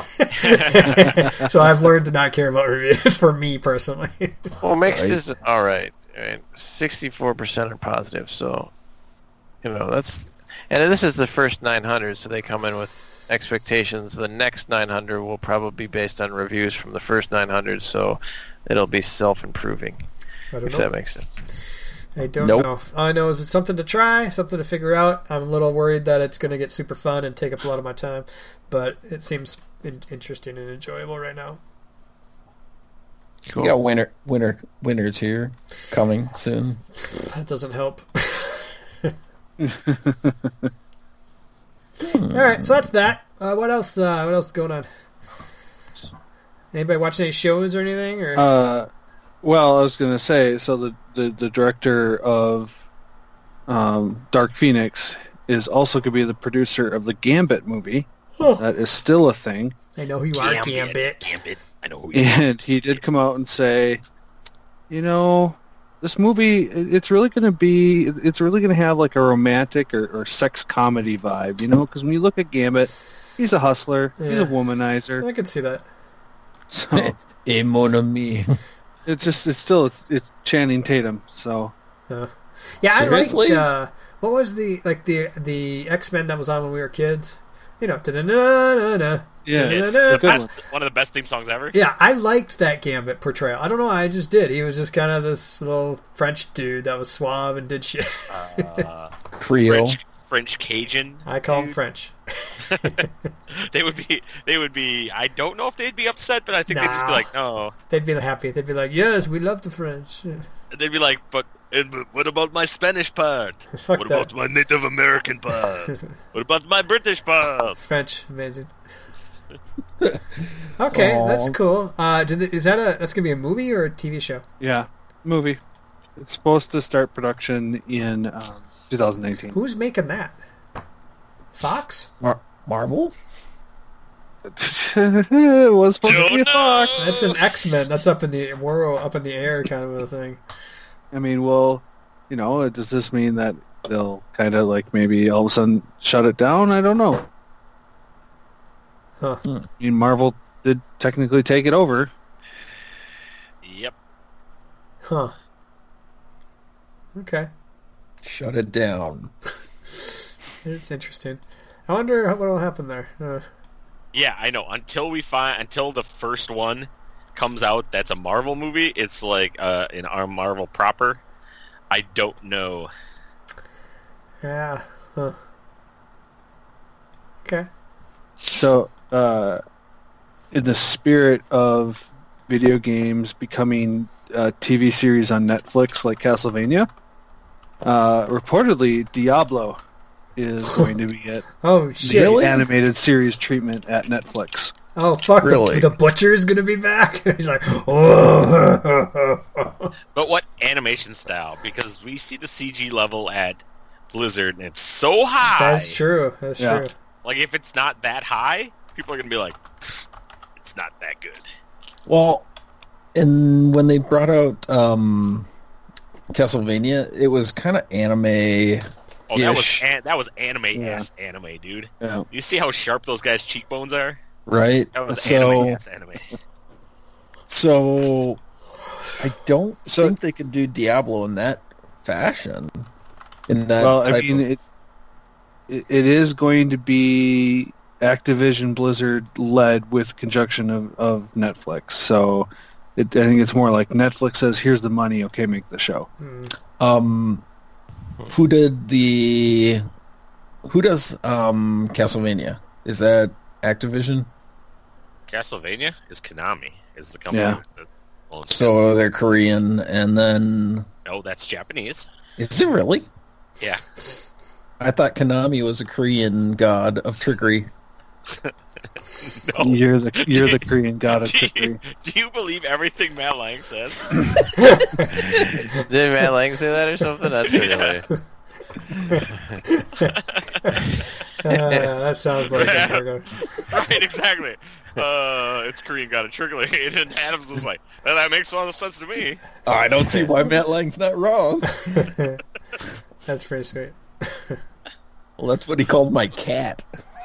So I've learned to not care about reviews for me personally. Well, mixed Right. is all right. Right, sixty-four percent are positive, so you know that's. And this is the first nine hundred, so they come in with expectations. The next nine hundred will probably be based on reviews from the first nine hundred, so it'll be self-improving. I don't If know. that makes sense. I don't Nope. know. All I know is it's something to try, something to figure out. I'm a little worried that it's going to get super fun and take up a lot of my time, but it seems in- interesting and enjoyable right now. Cool. We got winter, winter, winners here coming soon. That doesn't help. All right, so that's that. Uh, what else? Uh, what else is going on? Anybody watching any shows or anything? Or Uh, well, I was going to say, so the, the, the director of um, Dark Phoenix is also going to be the producer of the Gambit movie. Oh. That is still a thing. I know who you are, Gambit. Gambit. I know who you are. And he did come out and say, you know, this movie, it- it's really going to be, it's really going to have like a romantic or, or sex comedy vibe, you know? Because when you look at Gambit, he's a hustler, he's Yeah. a womanizer. I can see that. So Et mon ami. it's just, it's still, it's, it's Channing Tatum. So Uh, yeah, I Seriously? liked. Uh, what was the like the the X Men that was on when we were kids? You know, da-da-da-da-da. yeah, It's Da-da-da-da. the good best, one. one of the best theme songs ever. Yeah, I liked that Gambit portrayal. I don't know why, I just did. He was just kind of this little French dude that was suave and did shit. Uh, Creole. French, French Cajun. I call him dude. French. They would be. They would be. I don't know if they'd be upset, but I think they'd just be Nah. like, no. They'd be happy. They'd be like, "Yes, we love the French." They'd be like, but and what about my Spanish part? Fuck what that. about my Native American part? What about my British part? French, amazing. Okay, Aw. that's cool. Uh, did the, is that a that's gonna be a movie or a T V show? Yeah, movie. It's supposed to start production in um, twenty nineteen. Who's making that? Fox? Mar- Marvel? It was supposed to be a Don't Fox. know. That's an X Men. That's up in the we're up in the air kind of a thing. I mean, well, you know, does this mean that they'll kind of like maybe all of a sudden shut it down? I don't know. Huh. I mean, Marvel did technically take it over. Yep. Huh. Okay. Shut it down. It's interesting. I wonder what will happen there. Uh, Yeah, I know. Until we find, until the first one comes out, that's a Marvel movie. It's like uh, in our Marvel proper. I don't know. yeah. Huh. Okay. So, uh, in the spirit of video games becoming a T V series on Netflix like Castlevania, uh, reportedly Diablo is going to be at Oh the shit! Really? animated series treatment at Netflix. Oh fuck! Really? The, the butcher's gonna be back. He's like, oh. But what animation style? Because we see the C G level at Blizzard, and it's so high. That's true. That's Yeah. true. Like, if it's not that high, people are going to be like, it's not that good. Well, and when they brought out um, Castlevania, it was kind of anime. Oh, that was Ish. an- that was anime Yeah. ass anime, dude. Yeah. You see how sharp those guys' cheekbones are? Right? That was so, anime ass anime. so I don't So- think they could do Diablo in that fashion. In that Well, I type mean, of, it, it it is going to be Activision Blizzard led with conjunction of, of Netflix. So it, I think it's more like Netflix says, "Here's the money. Okay, make the show." um, who did the who does um Castlevania? Is that Activision? Castlevania is Konami, is the company. Yeah. That owns So they're Korean, and then No, that's Japanese. is it really? Yeah. I thought Konami was a Korean god of trickery. No. You're the you're the Korean god of Do you, trickery. do you believe everything Matt Lang says? Did Matt Lang say that or something? That's pretty hilarious. Uh, that sounds like a burger. Right, exactly. Uh, it's Korean got a trigger, and then Adams was like, well, that makes a lot of sense to me. I don't see why Matt Lang's not wrong. That's pretty sweet. Well, that's what he called my cat.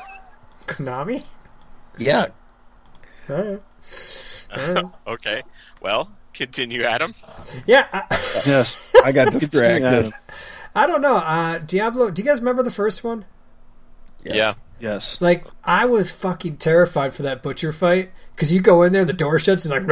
Konami? Yeah. Alright. Alright. Okay, well, continue, Adam. Yeah, I, Yes. I got distracted. I don't know. Uh, Diablo, do you guys remember the first one? Yes. Yeah. Yes. Like, I was fucking terrified for that butcher fight. Because you go in there, the door shuts, and like,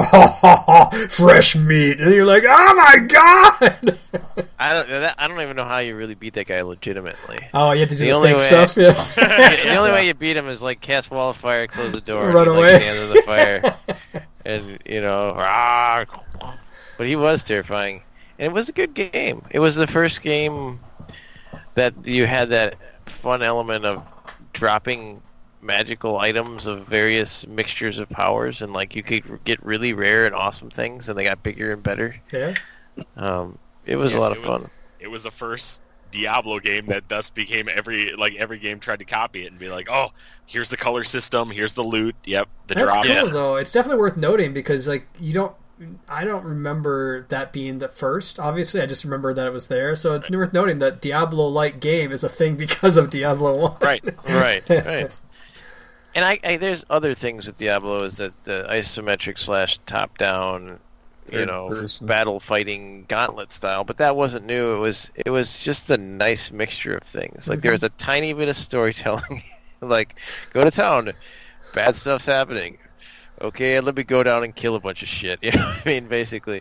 no, fresh meat. And you're like, oh my god! I don't. that- I don't even know how you really beat that guy legitimately. Oh, you had to do The the, only fake way- stuff? Yeah. The only way you beat him is like cast wall of fire, close the door, Run and, away. like, stand in the fire, and you know, rah. But he was terrifying, and it was a good game. It was the first game that you had that fun element of dropping magical items of various mixtures of powers, and like you could get really rare and awesome things, and they got bigger and better. Yeah. Um, it was Yes, a lot of it was- fun. It was the first Diablo game that thus became every like every game tried to copy it and be like, oh, here's the color system, here's the loot, yep, the That's drops. cool, though. It's definitely worth noting because, like, you don't... I don't remember that being the first, obviously. I just remember that it was there. So it's worth noting that Diablo-like game is a thing because of Diablo one. Right. Right, right. And I, I there's other things with Diablo is that the isometric slash top down, you Third know, person. battle fighting gauntlet style, but that wasn't new. It was it was just a nice mixture of things. Like there was a tiny bit of storytelling, like go to town, bad stuff's happening. Okay, let me go down and kill a bunch of shit. You know what I mean? Basically,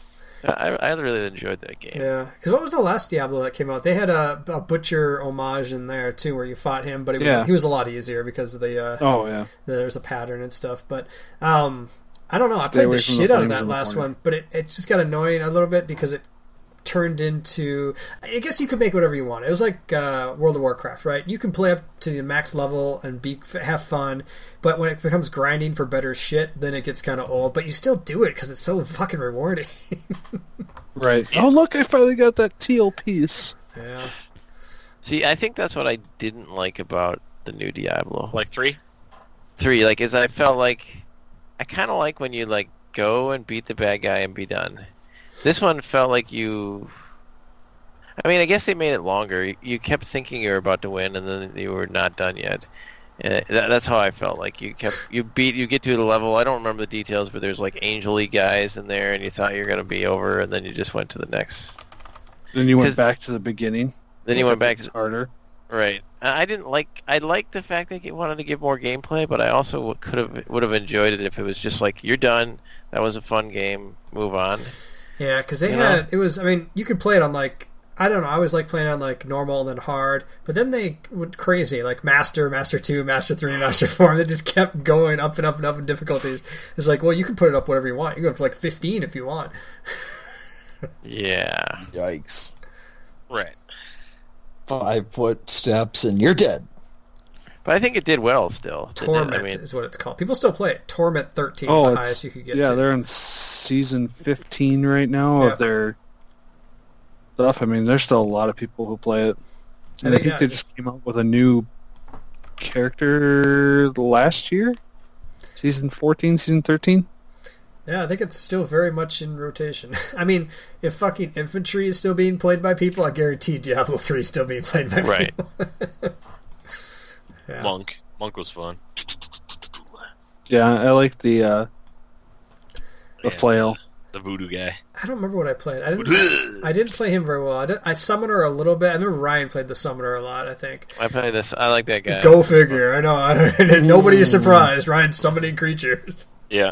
I I really enjoyed that game. Yeah, because what was the last Diablo that came out? They had a, a butcher homage in there too, where you fought him, but it was, Yeah. he was a lot easier because of the uh, Oh yeah. there's a pattern and stuff. But um, I don't know. I Stay played away the from the shit out of flames that in the last corner. one, but it, it just got annoying a little bit because it turned into. I guess you could make whatever you want. It was like uh, World of Warcraft, right? You can play up to the max level and be have fun, but when it becomes grinding for better shit, then it gets kind of old. But you still do it because it's so fucking rewarding. Right. Oh look, I finally got that teal piece. Yeah. See, I think that's what I didn't like about the new Diablo. Like three? Three, like, is I felt like I kind of like when you like go and beat the bad guy and be done. This one felt like you. I mean, I guess they made it longer. You kept thinking you were about to win, and then you were not done yet. Uh, that, that's how I felt. Like you kept you beat you get to the level. I don't remember the details, but there's like angel-y guys in there, and you thought you were gonna be over, and then you just went to the next. Then you went 'Cause- back to the beginning. Then you went back It's to harder. right. I I didn't like. I liked the fact that you wanted to give more gameplay, but I also could have would have enjoyed it if it was just like you're done. That was a fun game. Move on. Yeah, because they You had it was. I mean, you could play it on like I don't know. I always like playing on like normal and then hard, but then they went crazy like Master, Master Two, Master Three, Master Four. And they just kept going up and up and up in difficulties. It's like, well, you can put it up whatever you want. You can go up to like fifteen if you want. Yeah. Yikes. Right. Five footsteps and you're dead. But I think it did well still. didn't it? Torment I mean, is what it's called. People still play it. Torment thirteen is Oh, the it's- highest you could get. yeah, to. they're in season fifteen right now Yeah. of their stuff. I mean, there's still a lot of people who play it. I And I think, think yeah, they just- just came out with a new character last year, season fourteen, season thirteen. Yeah, I think it's still very much in rotation. I mean, if fucking Infantry is still being played by people, I guarantee Diablo three is still being played by Right. people. yeah. Monk. Monk was fun. Yeah, I like the uh, the Yeah. flail. The voodoo guy. I don't remember what I played. I didn't. I didn't play him very well. I, did, I Summoner a little bit. I remember Ryan played the Summoner a lot. I think. I play this. I like that guy. Go figure. I know. Nobody is surprised. Ryan's summoning creatures. Yeah.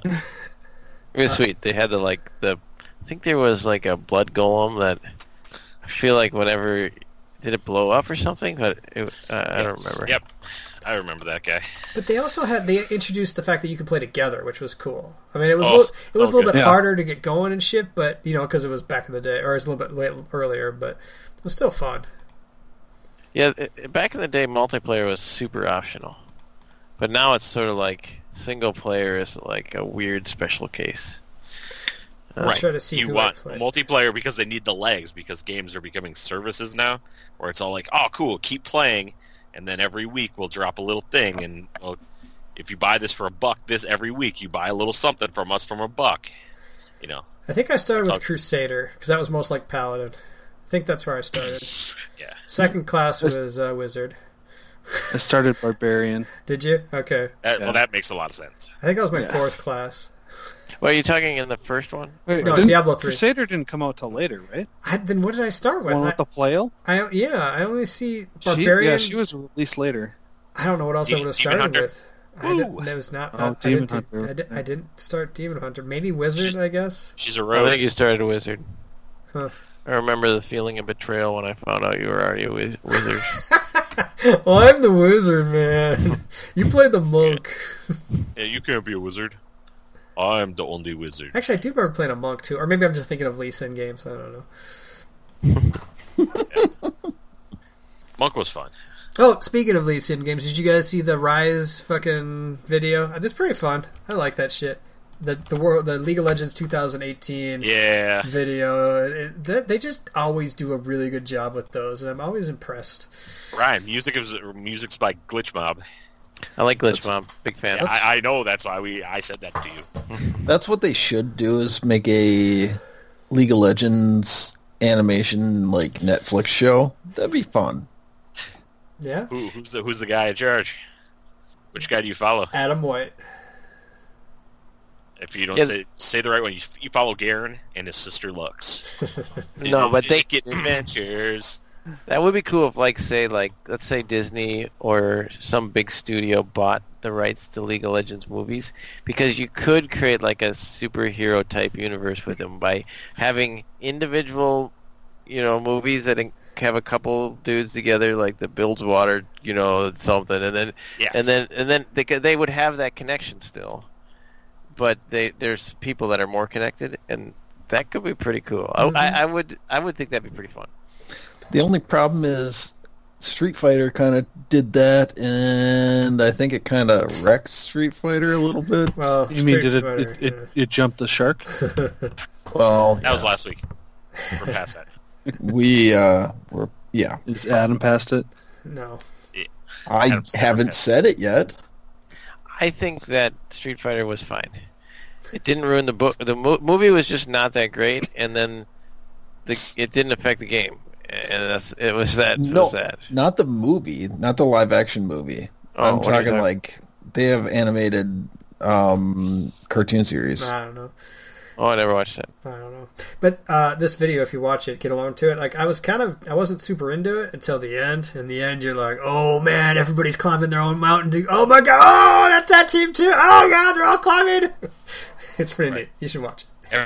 It was sweet. They had the like the. I think there was like a blood golem that. I feel like whenever did it blow up or something, but it, uh, I don't remember. Yep. I remember that guy. But they also had they introduced the fact that you could play together, which was cool. I mean, it was Oh, a little, it was a little okay. bit Yeah. harder to get going and shit, but you know, because it was back in the day, or it was a little bit late, earlier, but it was still fun. Yeah, it, back in the day, multiplayer was super optional, but now it's sort of like single player is like a weird special case. I'm Right. trying to see You who want I play. multiplayer because they need the legs, because games are becoming services now, where it's all like, oh, cool, keep playing, and then every week we'll drop a little thing, and well, if you buy this for a buck, this every week you buy a little something from us from a buck. You know, I think I started with Talk- Crusader because that was most like Paladin. I think that's where I started. yeah. Second class was uh, Wizard. I started barbarian. Did you? Okay. That, Yeah. Well, that makes a lot of sense. I think that was my Yeah. fourth class. Well, are you talking in the first one? Wait, No, didn't- Diablo three. Crusader didn't come out till later, right? I, then what did I start with? One I, with the flail. I yeah, I only see She, Barbarian. yeah, she was released later. I don't know what else I De- would have Demon started Hunter. with. I didn't, it was not. Oh, I, I, Demon didn't do- Hunter. I, di- I didn't start Demon Hunter. Maybe Wizard, I guess. She's a I rogue. think you started a wizard. Huh. I remember the feeling of betrayal when I found out you were already a wiz- wizard. Well, I'm the wizard, man. You play the monk. Yeah, you can't be a wizard. I'm the only wizard. Actually, I do remember playing a monk too, or maybe I'm just thinking of Lee Sin games. I don't know. Monk was fun. Oh, speaking of Lee Sin games, did you guys see the Rise fucking video? It's pretty fun. I like that shit. The the world, the League of Legends twenty eighteen Yeah. video. It, they, they just always do a really good job with those, and I'm always impressed. Ryan, music is music's by Glitch Mob. I like Glitch Mob. Big fan. Yeah, I, I know that's why we I said that to you. That's what they should do, is make a League of Legends animation like Netflix show. That'd be fun. Yeah, Who, who's the who's the guy in charge? Which guy do you follow? Adam White. If you don't Yeah. say say the right one, you, you follow Garen and his sister Lux. No, but they get adventures. That would be cool if, like, say, like, let's say Disney or some big studio bought the rights to League of Legends movies, because you could create, like, a superhero type universe with them by having individual, you know, movies that in- have a couple dudes together, like the builds water, you know, something, and then Yes. and then and then they could, they would have that connection still, but they there's people that are more connected, and that could be pretty cool. Mhm. I, I, I would I would think that'd be pretty fun. The only problem is Street Fighter kind of did that, and I think it kind of wrecked Street Fighter a little bit. Well, You mean Street did it Fighter, it, it, it jumped the shark? Well, That was last week. We're past that. we uh, were yeah. Is Adam past it? no. I Adam's never haven't had- said it yet. I think that Street Fighter was fine. It didn't ruin the book. The mo- movie was just not that great, and then the it didn't affect the game, and that's it was that. It No, was that. not the movie, not the live action movie. Oh, I'm what are you talking like they have animated um, cartoon series. I don't know. Oh, I never watched it. I don't know. But uh, this video, if you watch it, get along to it. Like I was kind of, I wasn't super into it until the end. In the end, you're like, oh man, everybody's climbing their own mountain. Oh my god, oh that's that team too. Oh god, they're all climbing. It's pretty neat. You should watch it.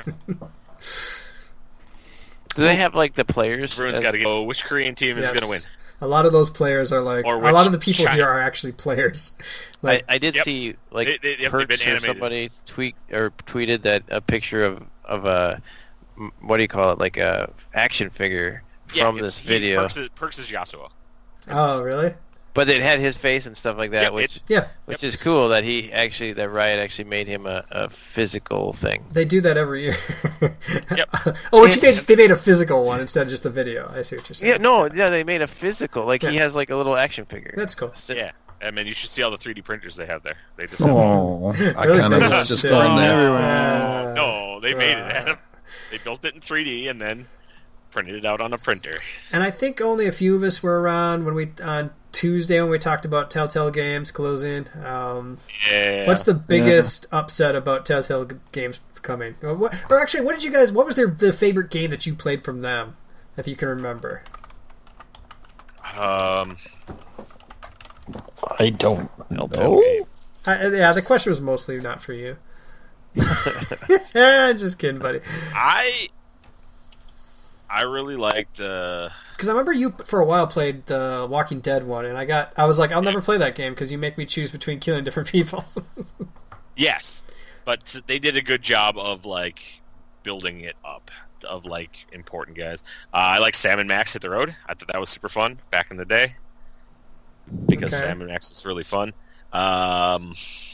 Do they have like the players? Everyone's as- got to go. Which Korean team is Yes. going to win? A lot of those players are like, Or a which lot of the people China- here are actually players. I, Like, I did Yep. see like They- they- they've Perks been or animated. somebody tweet or tweeted that a picture of of a m- what do you call it like a action figure from it's- this he- video, Perks is, Perks is Yasuo. oh really? but it had his face and stuff like that, Yep, which it- Yeah, which is cool that he actually that Riot actually made him a, a physical thing. they do that every year. Yep. Oh, what you made, It's- they made a physical one instead of just the video. I see what you're saying. Yeah, no, yeah, they made a physical like he Yeah. has like a little action figure. That's cool. So- Yeah. I mean, you should see all the three D printers they have there. They just Oh, I Really kind of big was ones, just too. going there. Uh, no, they made it. uh, Adam. They built it in three D and then printed it out on a printer. And I think only a few of us were around when we on Tuesday when we talked about Telltale Games closing. Um, Yeah. what's the biggest upset about Telltale G- Games coming? Or, what, or actually, what did you guys? What was their the favorite game that you played from them, if you can remember? Um, I don't Telltale know. game. I, yeah, the question was mostly not for you. Just kidding, buddy. I I really liked. Uh, Because I remember you for a while played the Walking Dead one, and I got I was like, I'll never play that game because you make me choose between killing different people. yes, but they did a good job of like building it up of like important guys. Uh, I like Sam and Max Hit the Road. I thought that was super fun back in the day because Okay. Sam and Max was really fun. Um,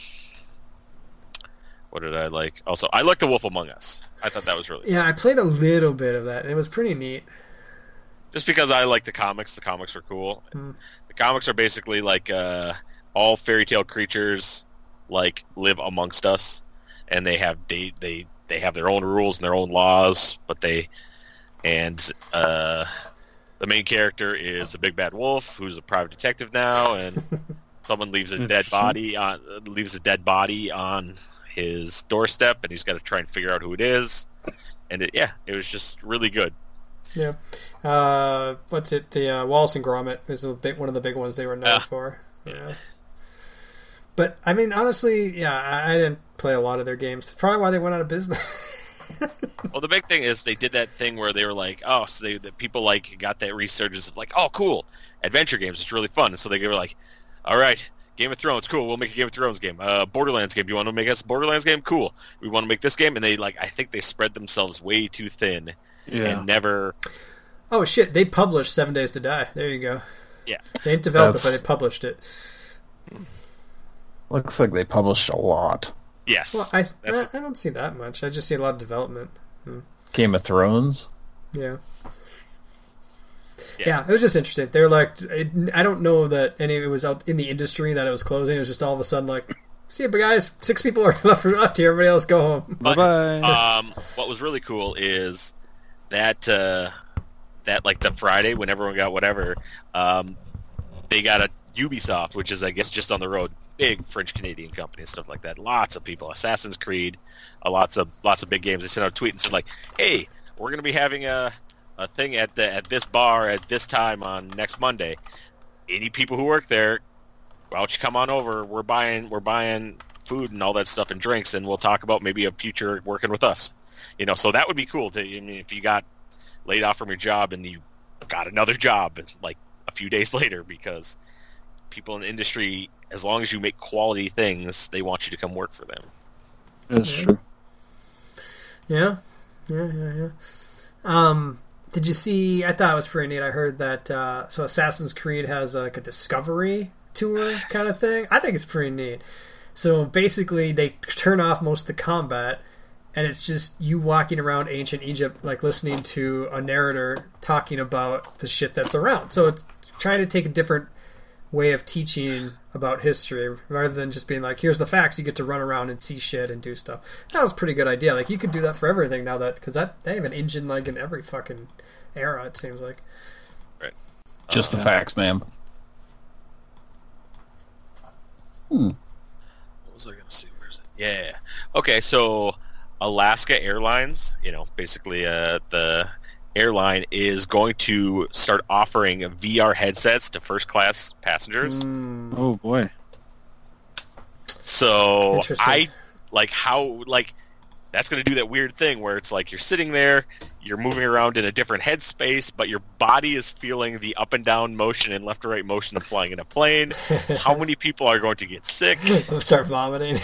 what did I like? Also, I like The Wolf Among Us. I thought that was really Yeah, I played a little bit of that, and it was pretty neat. just because I like the comics. The comics are cool. Mm. The comics are basically like uh, all fairy tale creatures like live amongst us, and they have they they they have their own rules and their own laws. But they and uh, the main character is the big bad wolf, who's a private detective now, and someone leaves a dead Interesting. body on leaves a dead body on his doorstep, and he's got to try and figure out who it is. And it, yeah, it was just really good. Yeah. Uh, what's it? The uh, Wallace and Gromit is a big, one of the big ones they were known Yeah. for. Yeah. But I mean, honestly, yeah, I, I didn't play a lot of their games. It's probably why they went out of business. Well, the big thing is they did that thing where they were like, oh, so they the people like got that resurgence of like, oh, cool, adventure games, it's really fun. And so they were like, all right, Game of Thrones, cool, we'll make a Game of Thrones game. Uh, Borderlands game, you want to make us a Borderlands game? Cool, we want to make this game. And they like, I think they spread themselves way too thin Yeah. and never. Oh shit! They published Seven Days to Die. There you go. Yeah. They didn't develop it, That's- but they published it. Looks like they published a lot. Yes. Well, I, I, That's- I don't see that much. I just see a lot of development. Game of Thrones. Yeah. Yeah. Yeah, it was just interesting. They're like, it, I don't know that any of it was out in the industry that it was closing. It was just all of a sudden like, see you guys, six people are left, left here. Everybody else go home. Bye bye. Um, what was really cool is that uh, that like the Friday when everyone got whatever, um, they got a Ubisoft, which is I guess just on the road, big French Canadian company and stuff like that. Lots of people, Assassin's Creed, uh, lots of lots of big games. They sent out a tweet and said like, "Hey, we're going to be having a a thing at the at this bar at this time on next Monday. Any people who work there, why don't you come on over? We're buying we're buying food and all that stuff and drinks, and we'll talk about maybe a future working with us." You know, so that would be cool to. I mean, if you got laid off from your job and you got another job like a few days later, because people in the industry, as long as you make quality things, they want you to come work for them. That's Yeah. true. Yeah, yeah, yeah, yeah. Um, did you see? I thought it was pretty neat. I heard that. Uh, so Assassin's Creed has like a discovery tour kind of thing. I think it's pretty neat. So basically, they turn off most of the combat, and it's just you walking around ancient Egypt, like listening to a narrator talking about the shit that's around. So it's trying to take a different way of teaching about history rather than just being like, here's the facts. You get to run around and see shit and do stuff. That was a pretty good idea. Like, you could do that for everything now, that because that they have an engine like in every fucking era, it seems like. Just Uh, the facts, ma'am. Hmm. What was I going to say? Where's it? Yeah. Okay, so Alaska Airlines, you know, basically uh, the airline is going to start offering V R headsets to first-class passengers. Mm, Oh boy. So Interesting. I like how like that's going to do that weird thing where it's like you're sitting there, you're moving around in a different headspace, but your body is feeling the up and down motion and left to right motion of flying in a plane. How many people are going to get sick? I'll start vomiting.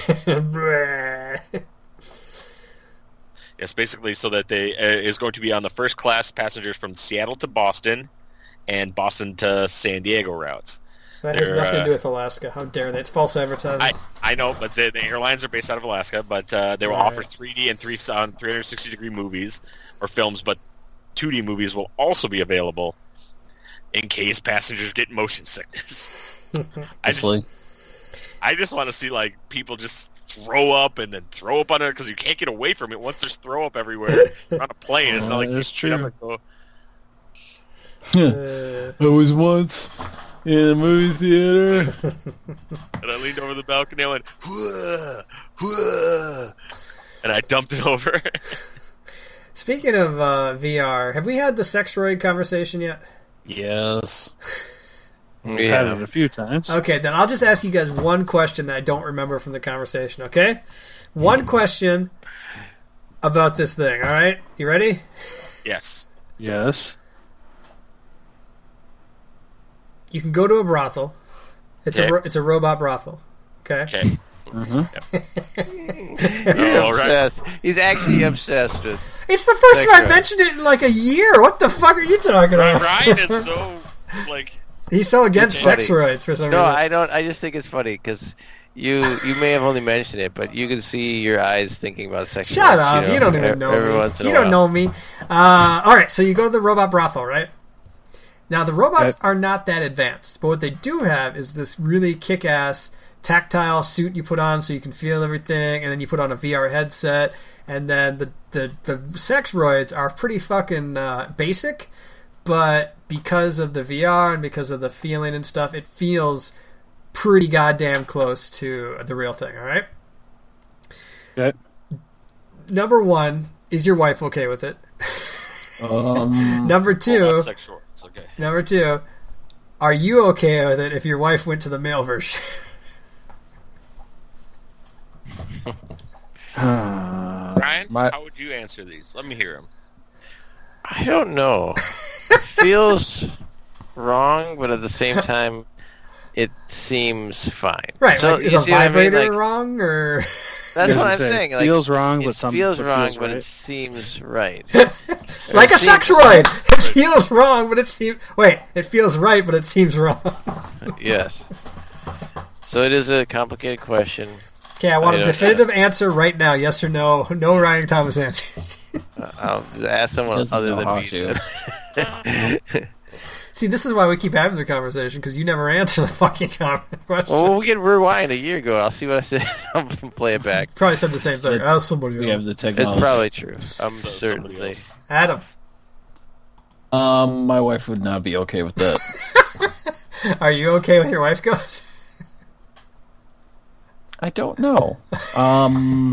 Yes, basically so that they uh, is going to be on the first class passengers from Seattle to Boston and Boston to San Diego routes. That has They're, nothing to uh, do with Alaska. How dare they? It's false advertising. I, I know, but the, the airlines are based out of Alaska, but uh, they will Right. offer three D and three on three sixty degree movies or films, but two D movies will also be available in case passengers get motion sickness. I just, Obviously. I just want to see like people just throw up and then throw up on it because you can't get away from it once there's throw up everywhere. You're on a plane, it's not Uh, like you that's can get up true. and go, Uh, I was once in a movie theater. and I leaned over the balcony and I went, whoa, whoa, and I dumped it over. speaking of uh, V R, have we had the sexroid conversation yet? Yes. We've had it a few times. Okay, then I'll just ask you guys one question that I don't remember from the conversation, okay? One question about this thing, all right? You ready? Yes. Yes. You can go to a brothel. It's Okay. a ro- it's a robot brothel, okay? Okay. He's All right. obsessed. He's actually obsessed with. It's the first time I've Sexroid. mentioned it in like a year. What the fuck are you talking about? Ryan is so like He's so against It's funny. sexroids for some No, reason. I don't. I just think it's funny because you you may have only mentioned it, but you can see your eyes thinking about sex. Shut roles, up! You, know, don't even e- know every me. once in a You don't while. know me. Uh, all right, so you go to the robot brothel, right? Now the robots Okay. are not that advanced, but what they do have is this really kick-ass tactile suit you put on so you can feel everything, and then you put on a V R headset, and then the the the sexroids are pretty fucking uh, basic, but because of the V R and because of the feeling and stuff, it feels pretty goddamn close to the real thing. All right. Okay. Number one, is your wife okay with it? Um, Number two, sex shorts. Okay. number two, are you okay with it if your wife went to the male version? Uh, Ryan, My- how would you answer these? Let me hear them. I don't know. It feels wrong, but at the same time, it seems fine. Right, So, like, is you a see what I mean? vibrator Like, wrong, or That's I was what gonna I'm say, saying. Like, feels wrong, it but some feels but wrong, feels but right. it seems right. like a it seems- sexroid? It feels wrong, but it seems wait. It feels right, but it seems wrong. Yes. So it is a complicated question. Okay, I want I a don't- definitive answer right now. Yes or no? No Ryan Thomas answers. I'll ask someone Doesn't other know than how me. to. See, this is why we keep having the conversation, because you never answer the fucking question. Well, we can rewind a year ago. I'll see what I said. I'll play it back. Probably said the same thing. It- Oh, somebody We have else. the It's technology. probably true. I'm So certainly. somebody else. Adam, Um, my wife would not be okay with that. are you okay with your wife goes? I don't know. Um,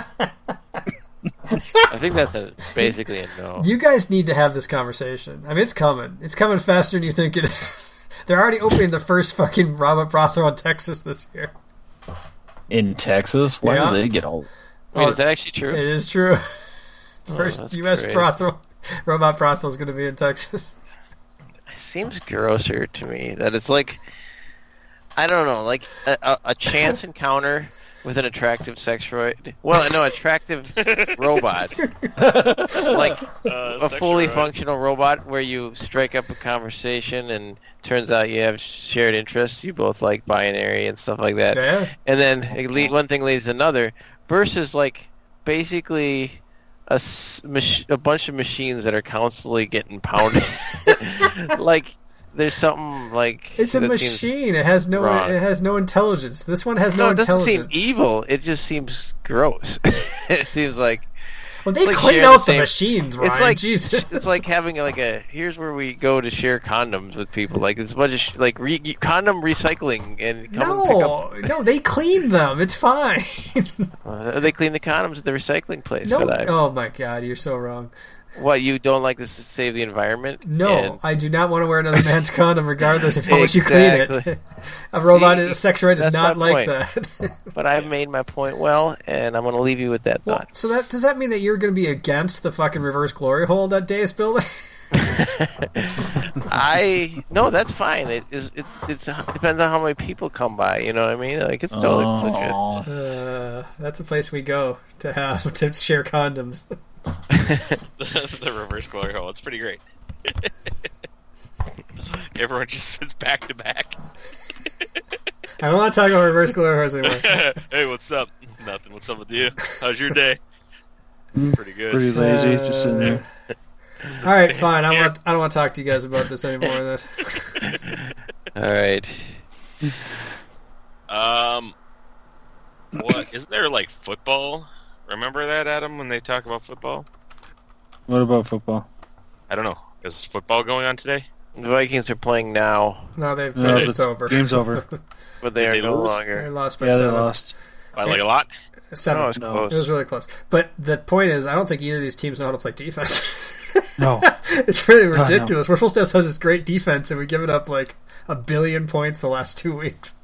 I think that's a, basically a no. You guys need to have this conversation. I mean, it's coming. It's coming faster than you think it is. They're already opening the first fucking robot brothel in Texas this year. in Texas, why Yeah. do they get all? Wait, is that actually true? It is true. The Oh, first that's U S great. brothel, robot brothel is going to be in Texas. It seems grosser to me that it's like, I don't know, like a, a, a chance encounter with an attractive sexroid. Well, no, attractive robot. Like Uh, a fully sexroid. functional robot where you strike up a conversation and turns out you have shared interests. You both like binary and stuff like that. Yeah. And then it lead, one thing leads to another versus like basically a, s- mach- a bunch of machines that are constantly getting pounded. Like there's something like It's a that seems- machine. It has no. wrong. It has no intelligence. This one has No, no, it doesn't seem intelligence. evil. It just seems gross. It seems like Well, they It's like clean sharing out the the same- machines, Ryan. It's like Jesus. it's like having like a here's where we go to share condoms with people. Like it's a bunch of sh- like re- condom recycling and come and pick up. no, no, they clean them. It's fine. Uh, they clean the condoms at the recycling place. no, for that. oh my God, you're so wrong. What, you don't like this to save the environment? No, And- I do not want to wear another man's condom, regardless of how much you clean it. Exactly. A robot, See, a sex right, does that's not my like point. that. but I've made my point well, and I'm going to leave you with that Well, thought. so that does that mean that you're going to be against the fucking reverse glory hole that Day is building? I no, that's fine. It is. It's. It's. It depends on how many people come by. You know what I mean? Like it's totally legit. Oh, Uh, that's a place we go to have to share condoms. the, the reverse glory hole. It's pretty great. Everyone just sits back to back. I don't want to talk about reverse glory holes anymore. Hey, what's up? Nothing. What's up with you? How's your day? Pretty good. Pretty lazy, just in there. All right, fine. I want. I don't want to talk to you guys about this anymore. Then. All right. Um, what isn't there like football? Remember that, Adam, when they talk about football? What about football? I don't know. Is football going on today? The Vikings are playing now, No, they've. No, it's but over. Game's over. but they are they no lose? They longer. lost by Yeah, they seven. lost. By like a lot? Seven. No, it's No. close. It was really close. But the point is, I don't think either of these teams know how to play defense. No. It's really no. ridiculous. We're supposed to have such this great defense, and we give it up like a billion points the last two weeks.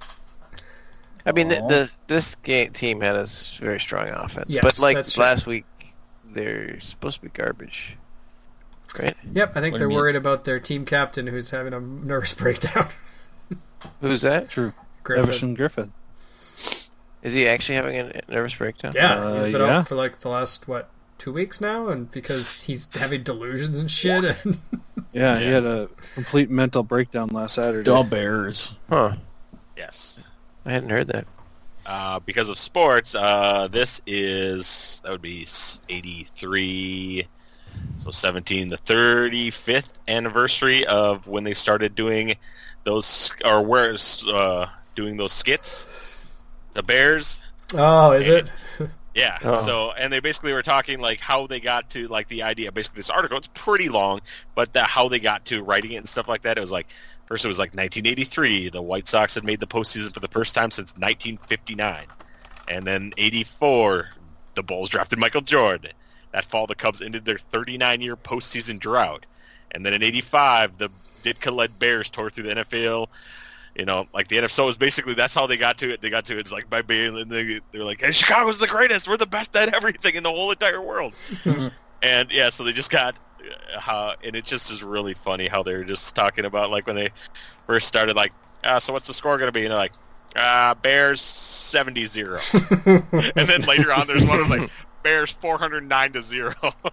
I mean, th Aw. this this game, team had a s- very strong offense, Yes, but like that's true. last week, they're supposed to be garbage, right? Yep, I think What do they're you mean? worried about their team captain who's having a nervous breakdown. Who's that? True. Griffin. Everson Griffin. Is he actually having a nervous breakdown? Yeah, Uh, he's been yeah. out for like the last what two weeks now, and because he's having delusions and shit. And Yeah, he had a complete mental breakdown last Saturday. the Bears. Huh? Yes. I hadn't heard that. Uh, because of sports, uh, this is, that would be s- eighty-three, so seventeen, the thirty-fifth anniversary of when they started doing those, or where, uh, doing those skits, the Bears. oh, is it? Yeah. Oh. So, and they basically were talking like how they got to like the idea. Basically, this article, it's pretty long, but the, how they got to writing it and stuff like that. It was like first it was like nineteen eighty-three. The White Sox had made the postseason for the first time since nineteen fifty-nine, and then eighty-four, the Bulls drafted Michael Jordan. That fall, the Cubs ended their thirty-nine year postseason drought, and then in eighty-five, the Ditka-led Bears tore through the N F L. You know, like the N F L is basically, that's how they got to it. They got to it, it's like by being, and they, they're like, hey, Chicago's the greatest. We're the best at everything in the whole entire world. And yeah, so they just got, uh, how, and it just is really funny how they were just talking about like when they first started, like, uh, so what's the score going to be? And they're like, uh, Bears seventy zero. And then later on, there's one of like, Bears four hundred nine to zero.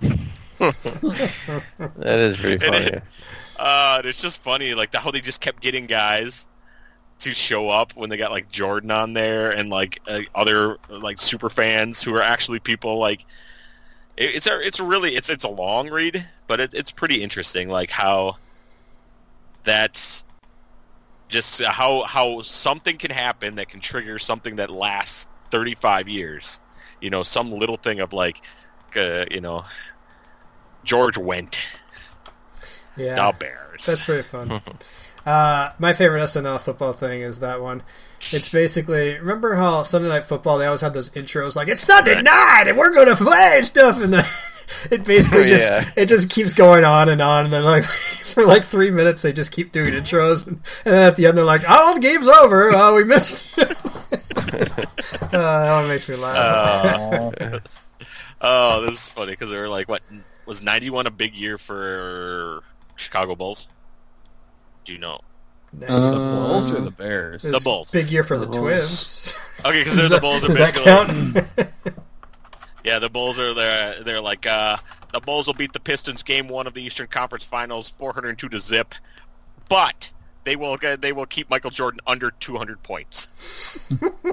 That is pretty And funny. it- Uh, and it's just funny, like how they just kept getting guys to show up when they got like Jordan on there and like uh, other like super fans who are actually people like it, it's a it's a really it's it's a long read, but it, it's pretty interesting, like how that's just how how something can happen that can trigger something that lasts thirty-five years. You know, some little thing of like, uh, you know, George went. Yeah, The Bears. that's pretty fun. Uh, my favorite S N L football thing is that one. It's basically, remember how Sunday Night Football, they always had those intros like, it's Sunday Right. night and we're going to play and stuff. And the, it basically Oh, just, yeah. it just keeps going on and on. And then like, for like three minutes, they just keep doing intros. And, and then at the end, they're like, oh, the game's over. Oh, we missed. uh, that one makes me laugh. Oh, Oh, this is funny because they were like, what, was ninety-one a big year for Chicago Bulls? Do you know? the Uh, Bulls or the Bears? It's the Bulls. Big year for the, The Bulls. Twins. Okay, because Does they're the that- Bulls. Are does that basically- count? Yeah, the Bulls are there. They're like, uh, the Bulls will beat the Pistons game one of the Eastern Conference Finals, four hundred two to zip, but they will they will keep Michael Jordan under two hundred points.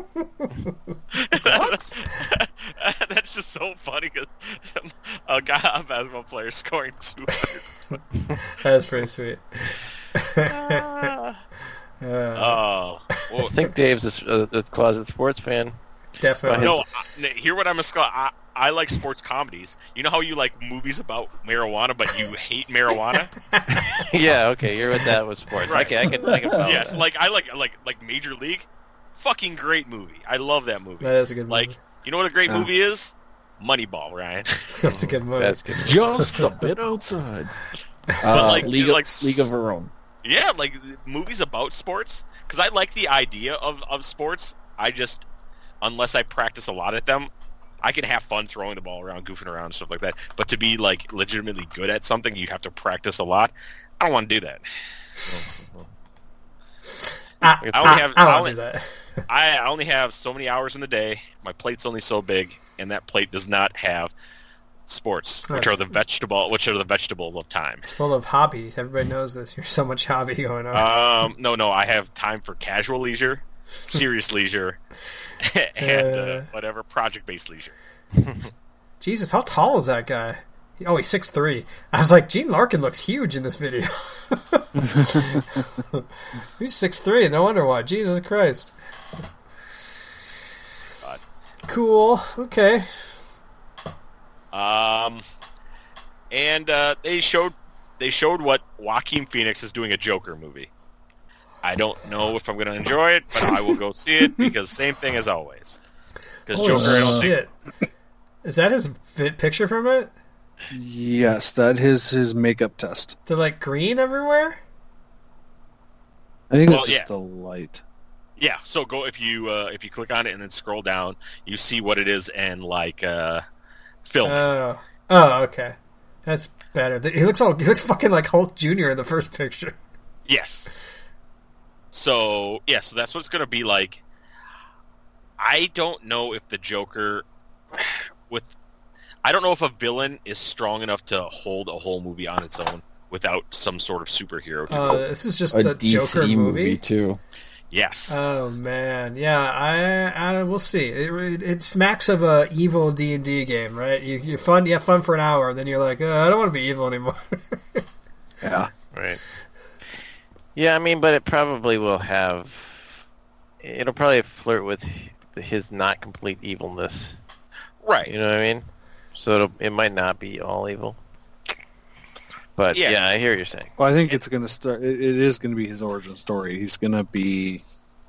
That's, that's just so funny because a guy, a basketball player, scoring two hundred. That's pretty sweet. Uh, Uh, oh, well, I think Dave's a, a, a closet sports fan. definitely. no. I, hear what I'm a. I, I like sports comedies. You know how you like movies about marijuana, but you hate marijuana? Yeah, okay, you're with that with sports. Right. Okay, I can, I can follow Yes, that. like I like like like Major League. Fucking great movie. I love that movie. That is a good movie. Like, you know what a great Yeah. movie is? Moneyball, Ryan. That's a good movie. That's good. Just a bit outside. But Uh, like, League, of, like League of Her Own. Yeah, like movies about sports. Because I like the idea of, of sports. I just, unless I practice a lot at them, I can have fun throwing the ball around, goofing around, and stuff like that. But to be like legitimately good at something, you have to practice a lot. I don't want to do that. I, I only I, have- I I don't only- do that. I I only have so many hours in the day. My plate's only so big, and that plate does not have sports, which That's- are the vegetable, which are the vegetable of time. It's full of hobbies. Everybody knows this. There's so much hobby going on. Um, no, no, I have time for casual leisure, serious leisure, and uh, Uh. whatever project-based leisure. Jesus, how tall is that guy? Oh, he's six three. I was like, Gene Larkin looks huge in this video. He's six three. No wonder why. Jesus Christ. God. Cool. Okay. Um, and uh, they showed they showed what Joaquin Phoenix is doing a Joker movie. I don't know if I'm going to enjoy it, but I will go see it because same thing as always. Because Holy Joker, I don't think shit. Is that his fit picture from it? Yes, that is his makeup test. They're like green everywhere? I think Well, it's just yeah. a light. Yeah, so go if you uh, if you click on it and then scroll down, you see what it is and like uh, film. Oh. Oh, okay. That's better. He looks all he looks fucking like Hulk Junior in the first picture. Yes. So yeah, so that's what it's gonna be like. I don't know if the Joker with I don't know if a villain is strong enough to hold a whole movie on its own without some sort of superhero to Uh, go. this is just A the D C Joker movie. movie. too. Yes. Oh man, yeah, I, I we'll see. It, it, it smacks of a evil D and D game, right? You you fun, you have fun for an hour, and then you're like, uh, I don't want to be evil anymore. Yeah. right. Yeah, I mean, but it probably will have. It'll probably flirt with his not complete evilness. Right. You know what I mean? So it'll, it might not be all evil. But Yeah. yeah, I hear what you're saying. Well, I think it's going to start. It, it is going to be his origin story. He's going to be.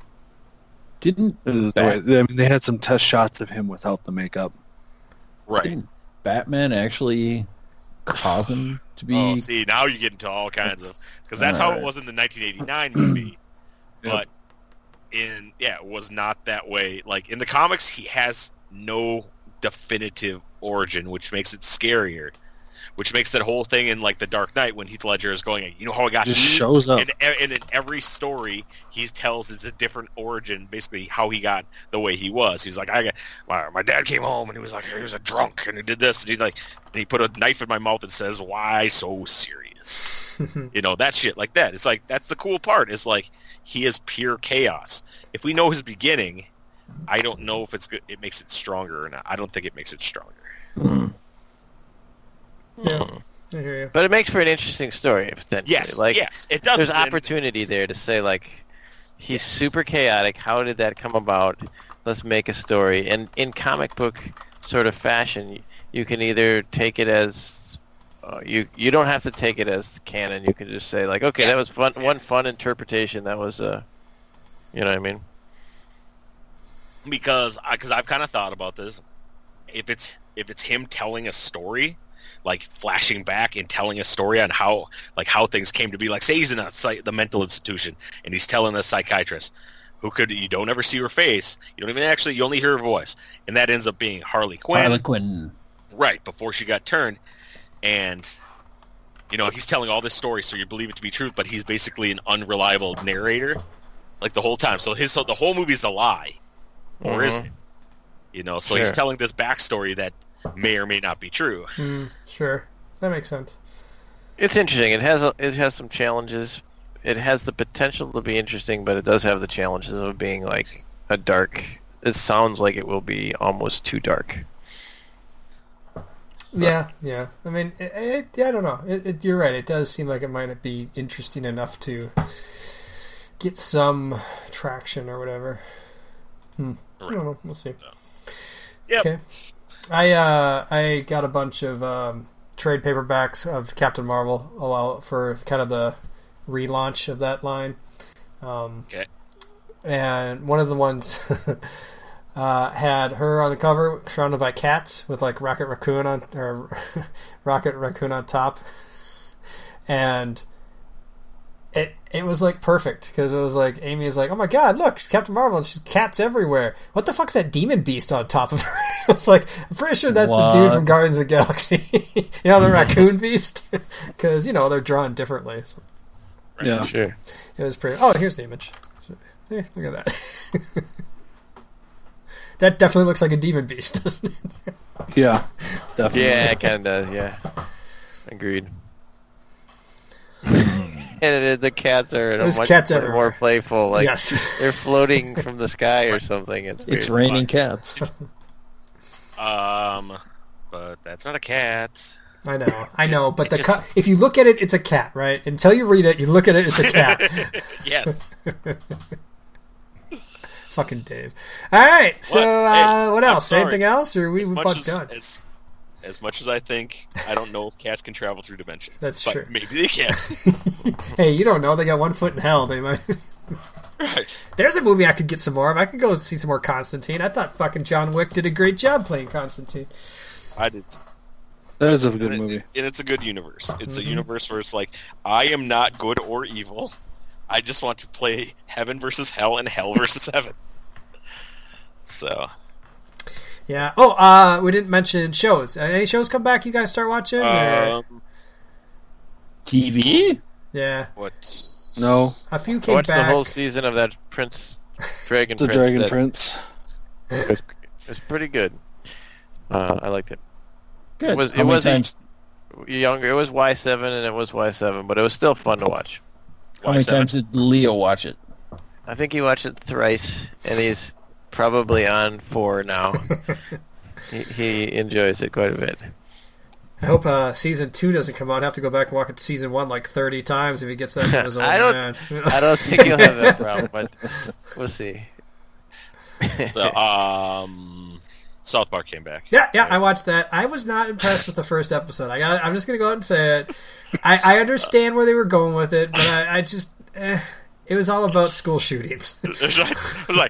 Didn't the Bat- way- I mean, they had some test shots of him without the makeup. Right. didn't Batman actually cause him to be? Oh, see, now you get into all kinds of because that's how it Alright. was in the nineteen eighty-nine movie, but in yeah, it was not that way. Like in the comics, he has no definitive origin, which makes it scarier. Which makes that whole thing in like the Dark Knight when Heath Ledger is going, you know how I got Just these? shows up. And, and in every story, he tells it's a different origin, basically how he got the way he was. He's like, I got my, my dad came home and he was like, he was a drunk and he did this and he like, and he put a knife in my mouth and says, "Why so serious?" You know, that shit like that. It's like that's the cool part. Is like he is pure chaos. If we know his beginning, I don't know if it's good. It makes it stronger or not. I don't think it makes it stronger. Hmm. Yeah, I hear you. But it makes for an interesting story, potentially. Yes, like, yes, it does. There's and- opportunity there to say, like, he's super chaotic. How did that come about? Let's make a story. And in comic book sort of fashion, you can either take it as uh, you you don't have to take it as canon. You can just say, like, okay, that Yes. was fun. One fun interpretation. That was, uh, you know what I mean? because because I've kind of thought about this. If it's if it's him telling a story, like flashing back and telling a story on how like how things came to be, like say he's in a psych, the mental institution and he's telling a psychiatrist who could you don't ever see her face, you don't even actually you only hear her voice, and that ends up being Harley Quinn, Harlequin. right before she got turned, and you know he's telling all this story so you believe it to be truth, but he's basically an unreliable narrator, like the whole time. So his the whole movie's a lie. Or is Mhm. it? You know, so he's Sure. telling this backstory that may or may not be true. Mm, sure, that makes sense. It's interesting. It has a, it has some challenges. It has the potential to be interesting, but it does have the challenges of being like a dark. It sounds like it will be almost too dark. Yeah, yeah. I mean, it, it, yeah, I don't know. It, it, you're right. It does seem like it might not be interesting enough to get some traction or whatever. Hmm. I don't know. We'll see. Yep. Okay. I uh, I got a bunch of um, trade paperbacks of Captain Marvel a while for kind of the relaunch of that line. Um, Okay. And one of the ones uh, had her on the cover, surrounded by cats with like Rocket Raccoon on or Rocket Raccoon on top, and it it was like perfect because it was like Amy is like, oh my god, look, Captain Marvel, and she's cats everywhere. What the fuck's that demon beast on top of her? I was like, I'm pretty sure that's What? the dude from Guardians of the Galaxy. You know, the raccoon beast, because you know they're drawn differently. So Yeah. Sure. it was pretty. Oh, here's the image. Hey, look at that. That definitely looks like a demon beast, doesn't it? Yeah. Definitely. Yeah, it kind of does. Yeah. Agreed. and it, the cats are in a There's much cats more, everywhere. more playful. Like Yes. they're floating from the sky or something. It's weird. It's raining cats. Um, but that's not a cat. I know, I know, but It the just- cu- if you look at it, it's a cat, right? Until you read it, you look at it, it's a cat. Yes. Fucking Dave. All right, so What? uh, Hey, what I'm else? sorry. Anything else, or we As we much about as, done? as, as much as I think, I don't know if cats can travel through dimensions. That's but true. Maybe they can. Hey, you don't know. They got one foot in hell. They might. Right. There's a movie I could get some more of. I could go see some more Constantine. I thought fucking John Wick did a great job playing Constantine. I did. That is a good And, movie. it, and it's a good universe. It's Mhm. a universe where it's like, I am not good or evil. I just want to play heaven versus hell and hell versus heaven. So, Yeah. Oh, uh, we didn't mention shows. Any shows come back? You guys start watching? or- um, T V? Yeah, what? No. a few I came watched back. the whole season of that Prince Dragon The Prince. Dragon that- Prince. It was pretty good. Uh, I liked it. Good. It was- How it many was a- times? Younger, it was Y seven and it was Y seven, but it was still fun to watch. How many Y seven? times did Leo watch it? I think he watched it thrice, and he's probably on four now. he, he enjoys it quite a bit. I hope uh, season two doesn't come out. I have to go back and watch season one like thirty times if he gets that from his old I don't- man. I don't think he'll have that problem, but we'll see. So, um, South Park came back. Yeah, yeah, I watched that. I was not impressed with the first episode. I got. I'm just gonna go out and say it. I, I understand where they were going with it, but I, I just. Eh, it was all about school shootings. It was like, it was like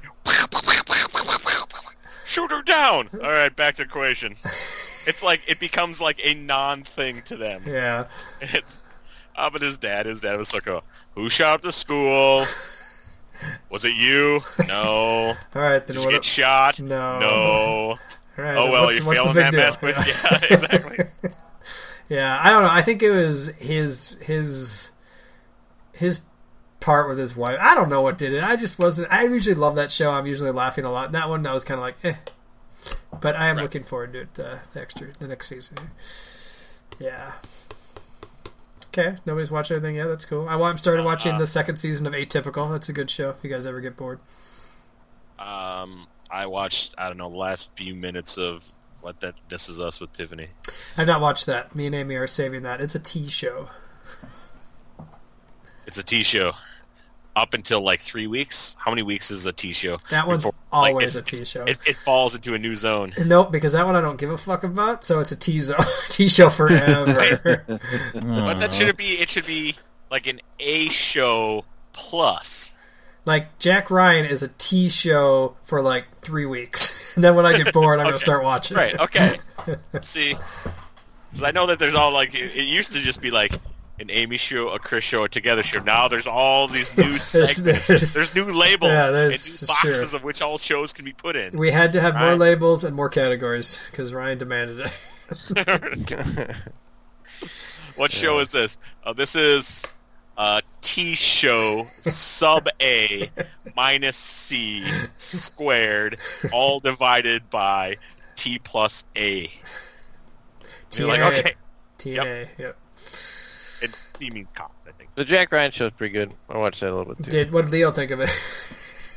shoot her down. All right, back to equation. It's like it becomes like a non-thing to them. Yeah. It, uh, but his dad, his dad was like, "Oh, who shot up the school? Was it you? No. All right, then Did you what? get shot? No. No. All right, Oh then well, what's, you what's failing the big that deal? math quiz? Yeah, exactly. Yeah, I don't know. I think it was his his his part with his wife. I don't know what did it. I just wasn't. I usually love that show. I'm usually laughing a lot. And that one, I was kind of like, eh. But I am Right. looking forward to it uh, the extra the next season. Yeah. Okay, nobody's watched anything yet. That's cool. I I'm started watching Uh, the second season of Atypical. That's a good show. If you guys ever get bored. Um, I watched, I don't know, the last few minutes of what that This Is Us with Tiffany. I've not watched that. Me and Amy are saving that. It's a T show. It's a T show. Up until like three weeks. How many weeks is a T show? That one's Before- like, always it- a T show. It, it falls into a new zone. Nope, because that one I don't give a fuck about. So it's a T zone, T show forever. But that shouldn't be. It should be like an A show plus. Like Jack Ryan is a T show for like three weeks, and then when I get bored, I'm gonna Okay. start watching. Right. Okay. See, because I know that there's all like it, it used to just be like an Amy show, a Chris show, a Together show. Now there's all these new There's- segments. there's- There's, new labels Yeah, and there's- new sure. boxes of which all shows can be put in. We had to have more Right. labels and more categories because Ryan demanded it. What show is this? Uh, this is uh, T show sub A minus C squared, all divided by T plus A. You're like, okay, T N A. Yep. and C means cops, I think. The Jack Ryan show's pretty good. I watched that a little bit too. Did what did Leo think of it?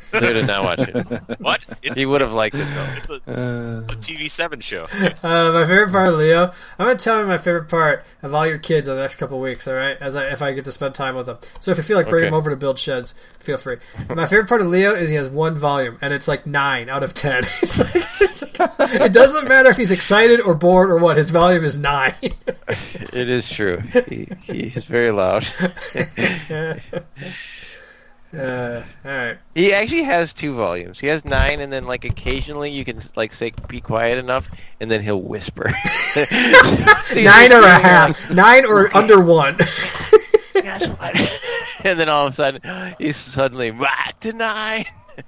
He would have not watched it. What? It's, He would have liked it though. it's a, Uh, a T V seven show. Uh, my favorite part of Leo. I'm gonna tell you my favorite part of all your kids in the next couple of weeks. All right, as I, if I get to spend time with them. So if you feel like bringing Okay. them over to build sheds, feel free. My favorite part of Leo is he has one volume, and it's like nine out of ten. It's like- it's like- it doesn't matter if he's excited or bored or what. His volume is nine. It is true. He, he is very loud. uh, all right. He actually has two volumes. He has nine, and then like occasionally you can like say be quiet enough, and then he'll whisper. So Nine or a he's- half. Nine or under one. Guess what? And then all of a sudden he's suddenly back to nine.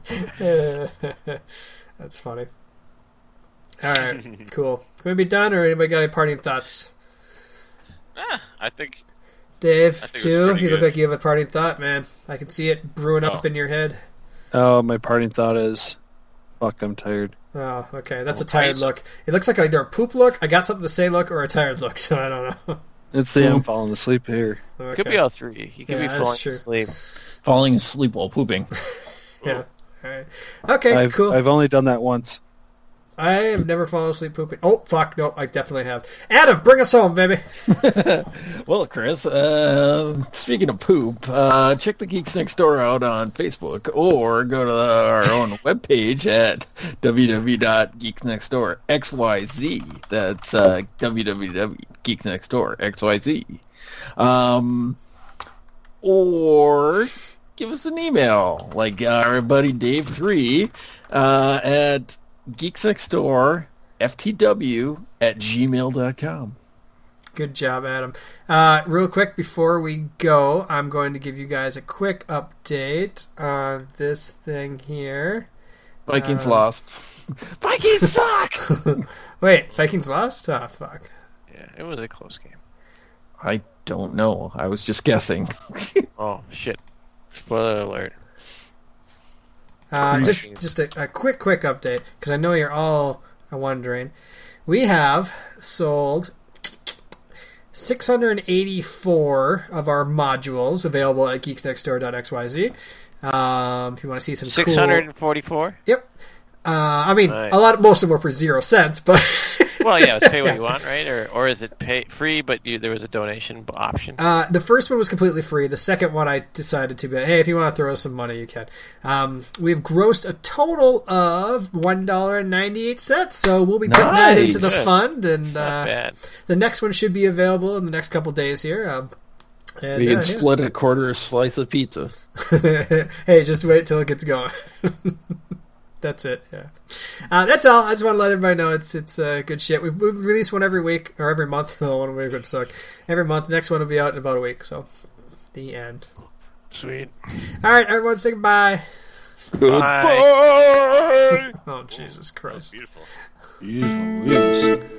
That's funny. All right, cool. Can we be done, or anybody got any parting thoughts? Ah, I think Dave, I think it's too, pretty you look good. like you have a parting thought, man. I can see it brewing up Oh. in your head. oh, my parting thought is, fuck, I'm tired. Oh, okay. That's Oh, a tired nice. look. It looks like either a poop look, I got something to say look, or a tired look, so I don't know. It's the I'm falling asleep here. Okay. Could be all three. He could Yeah, be that's falling true. asleep. Falling asleep while pooping. Yeah. All right. Okay, I've, cool. I've only done that once. I have never fallen asleep pooping. Oh, fuck. No, I definitely have. Adam, bring us home, baby. Well, Chris, uh, speaking of poop, uh, check the Geeks Next Door out on Facebook or go to our own webpage at w w w dot geeks next door x y z. That's uh, w w w dot geeks next door x y z. Um, or give us an email, like our buddy Dave three uh, at geeksnextdoor f t w at gmail dot com. Good job, Adam. Uh, real quick before we go, I'm going to give you guys a quick update on this thing here. Vikings Uh, lost. Vikings suck! Wait, Vikings lost? Oh, fuck. Yeah, it was a close game. I don't know. I was just guessing. Oh shit! Spoiler alert. Uh, just Vikings. just a, a quick, quick update, because I know you're all wondering. We have sold six hundred eighty-four of our modules available at geeks next door dot x y z. Um, if you want to see some Six cool... hundred and forty-four. Yep. Uh, I mean, Nice. a lot. Most of them were for zero cents, but Well, yeah, it's pay what Yeah. you want, right? Or or is it pay free, but you, there was a donation b- option? Uh, the first one was completely free. The second one, I decided to be, hey, if you want to throw us some money, you can. Um, we've grossed a total of one dollar and ninety-eight cents, so we'll be putting that Nice. into the Good. fund, and Not uh, bad. the next one should be available in the next couple days here. Um, and, We uh, can split a quarter slice of pizza. yeah. Hey, just wait till it gets going. That's it. Yeah, uh, that's all. I just want to let everybody know it's it's uh, good shit. We we release one every week or every month. Oh, one week would suck. Every month. Next one will be out in about a week. So, the end. Sweet. All right, everyone, say goodbye. Bye. Oh, Jesus Christ. Beautiful. Jeez Louise.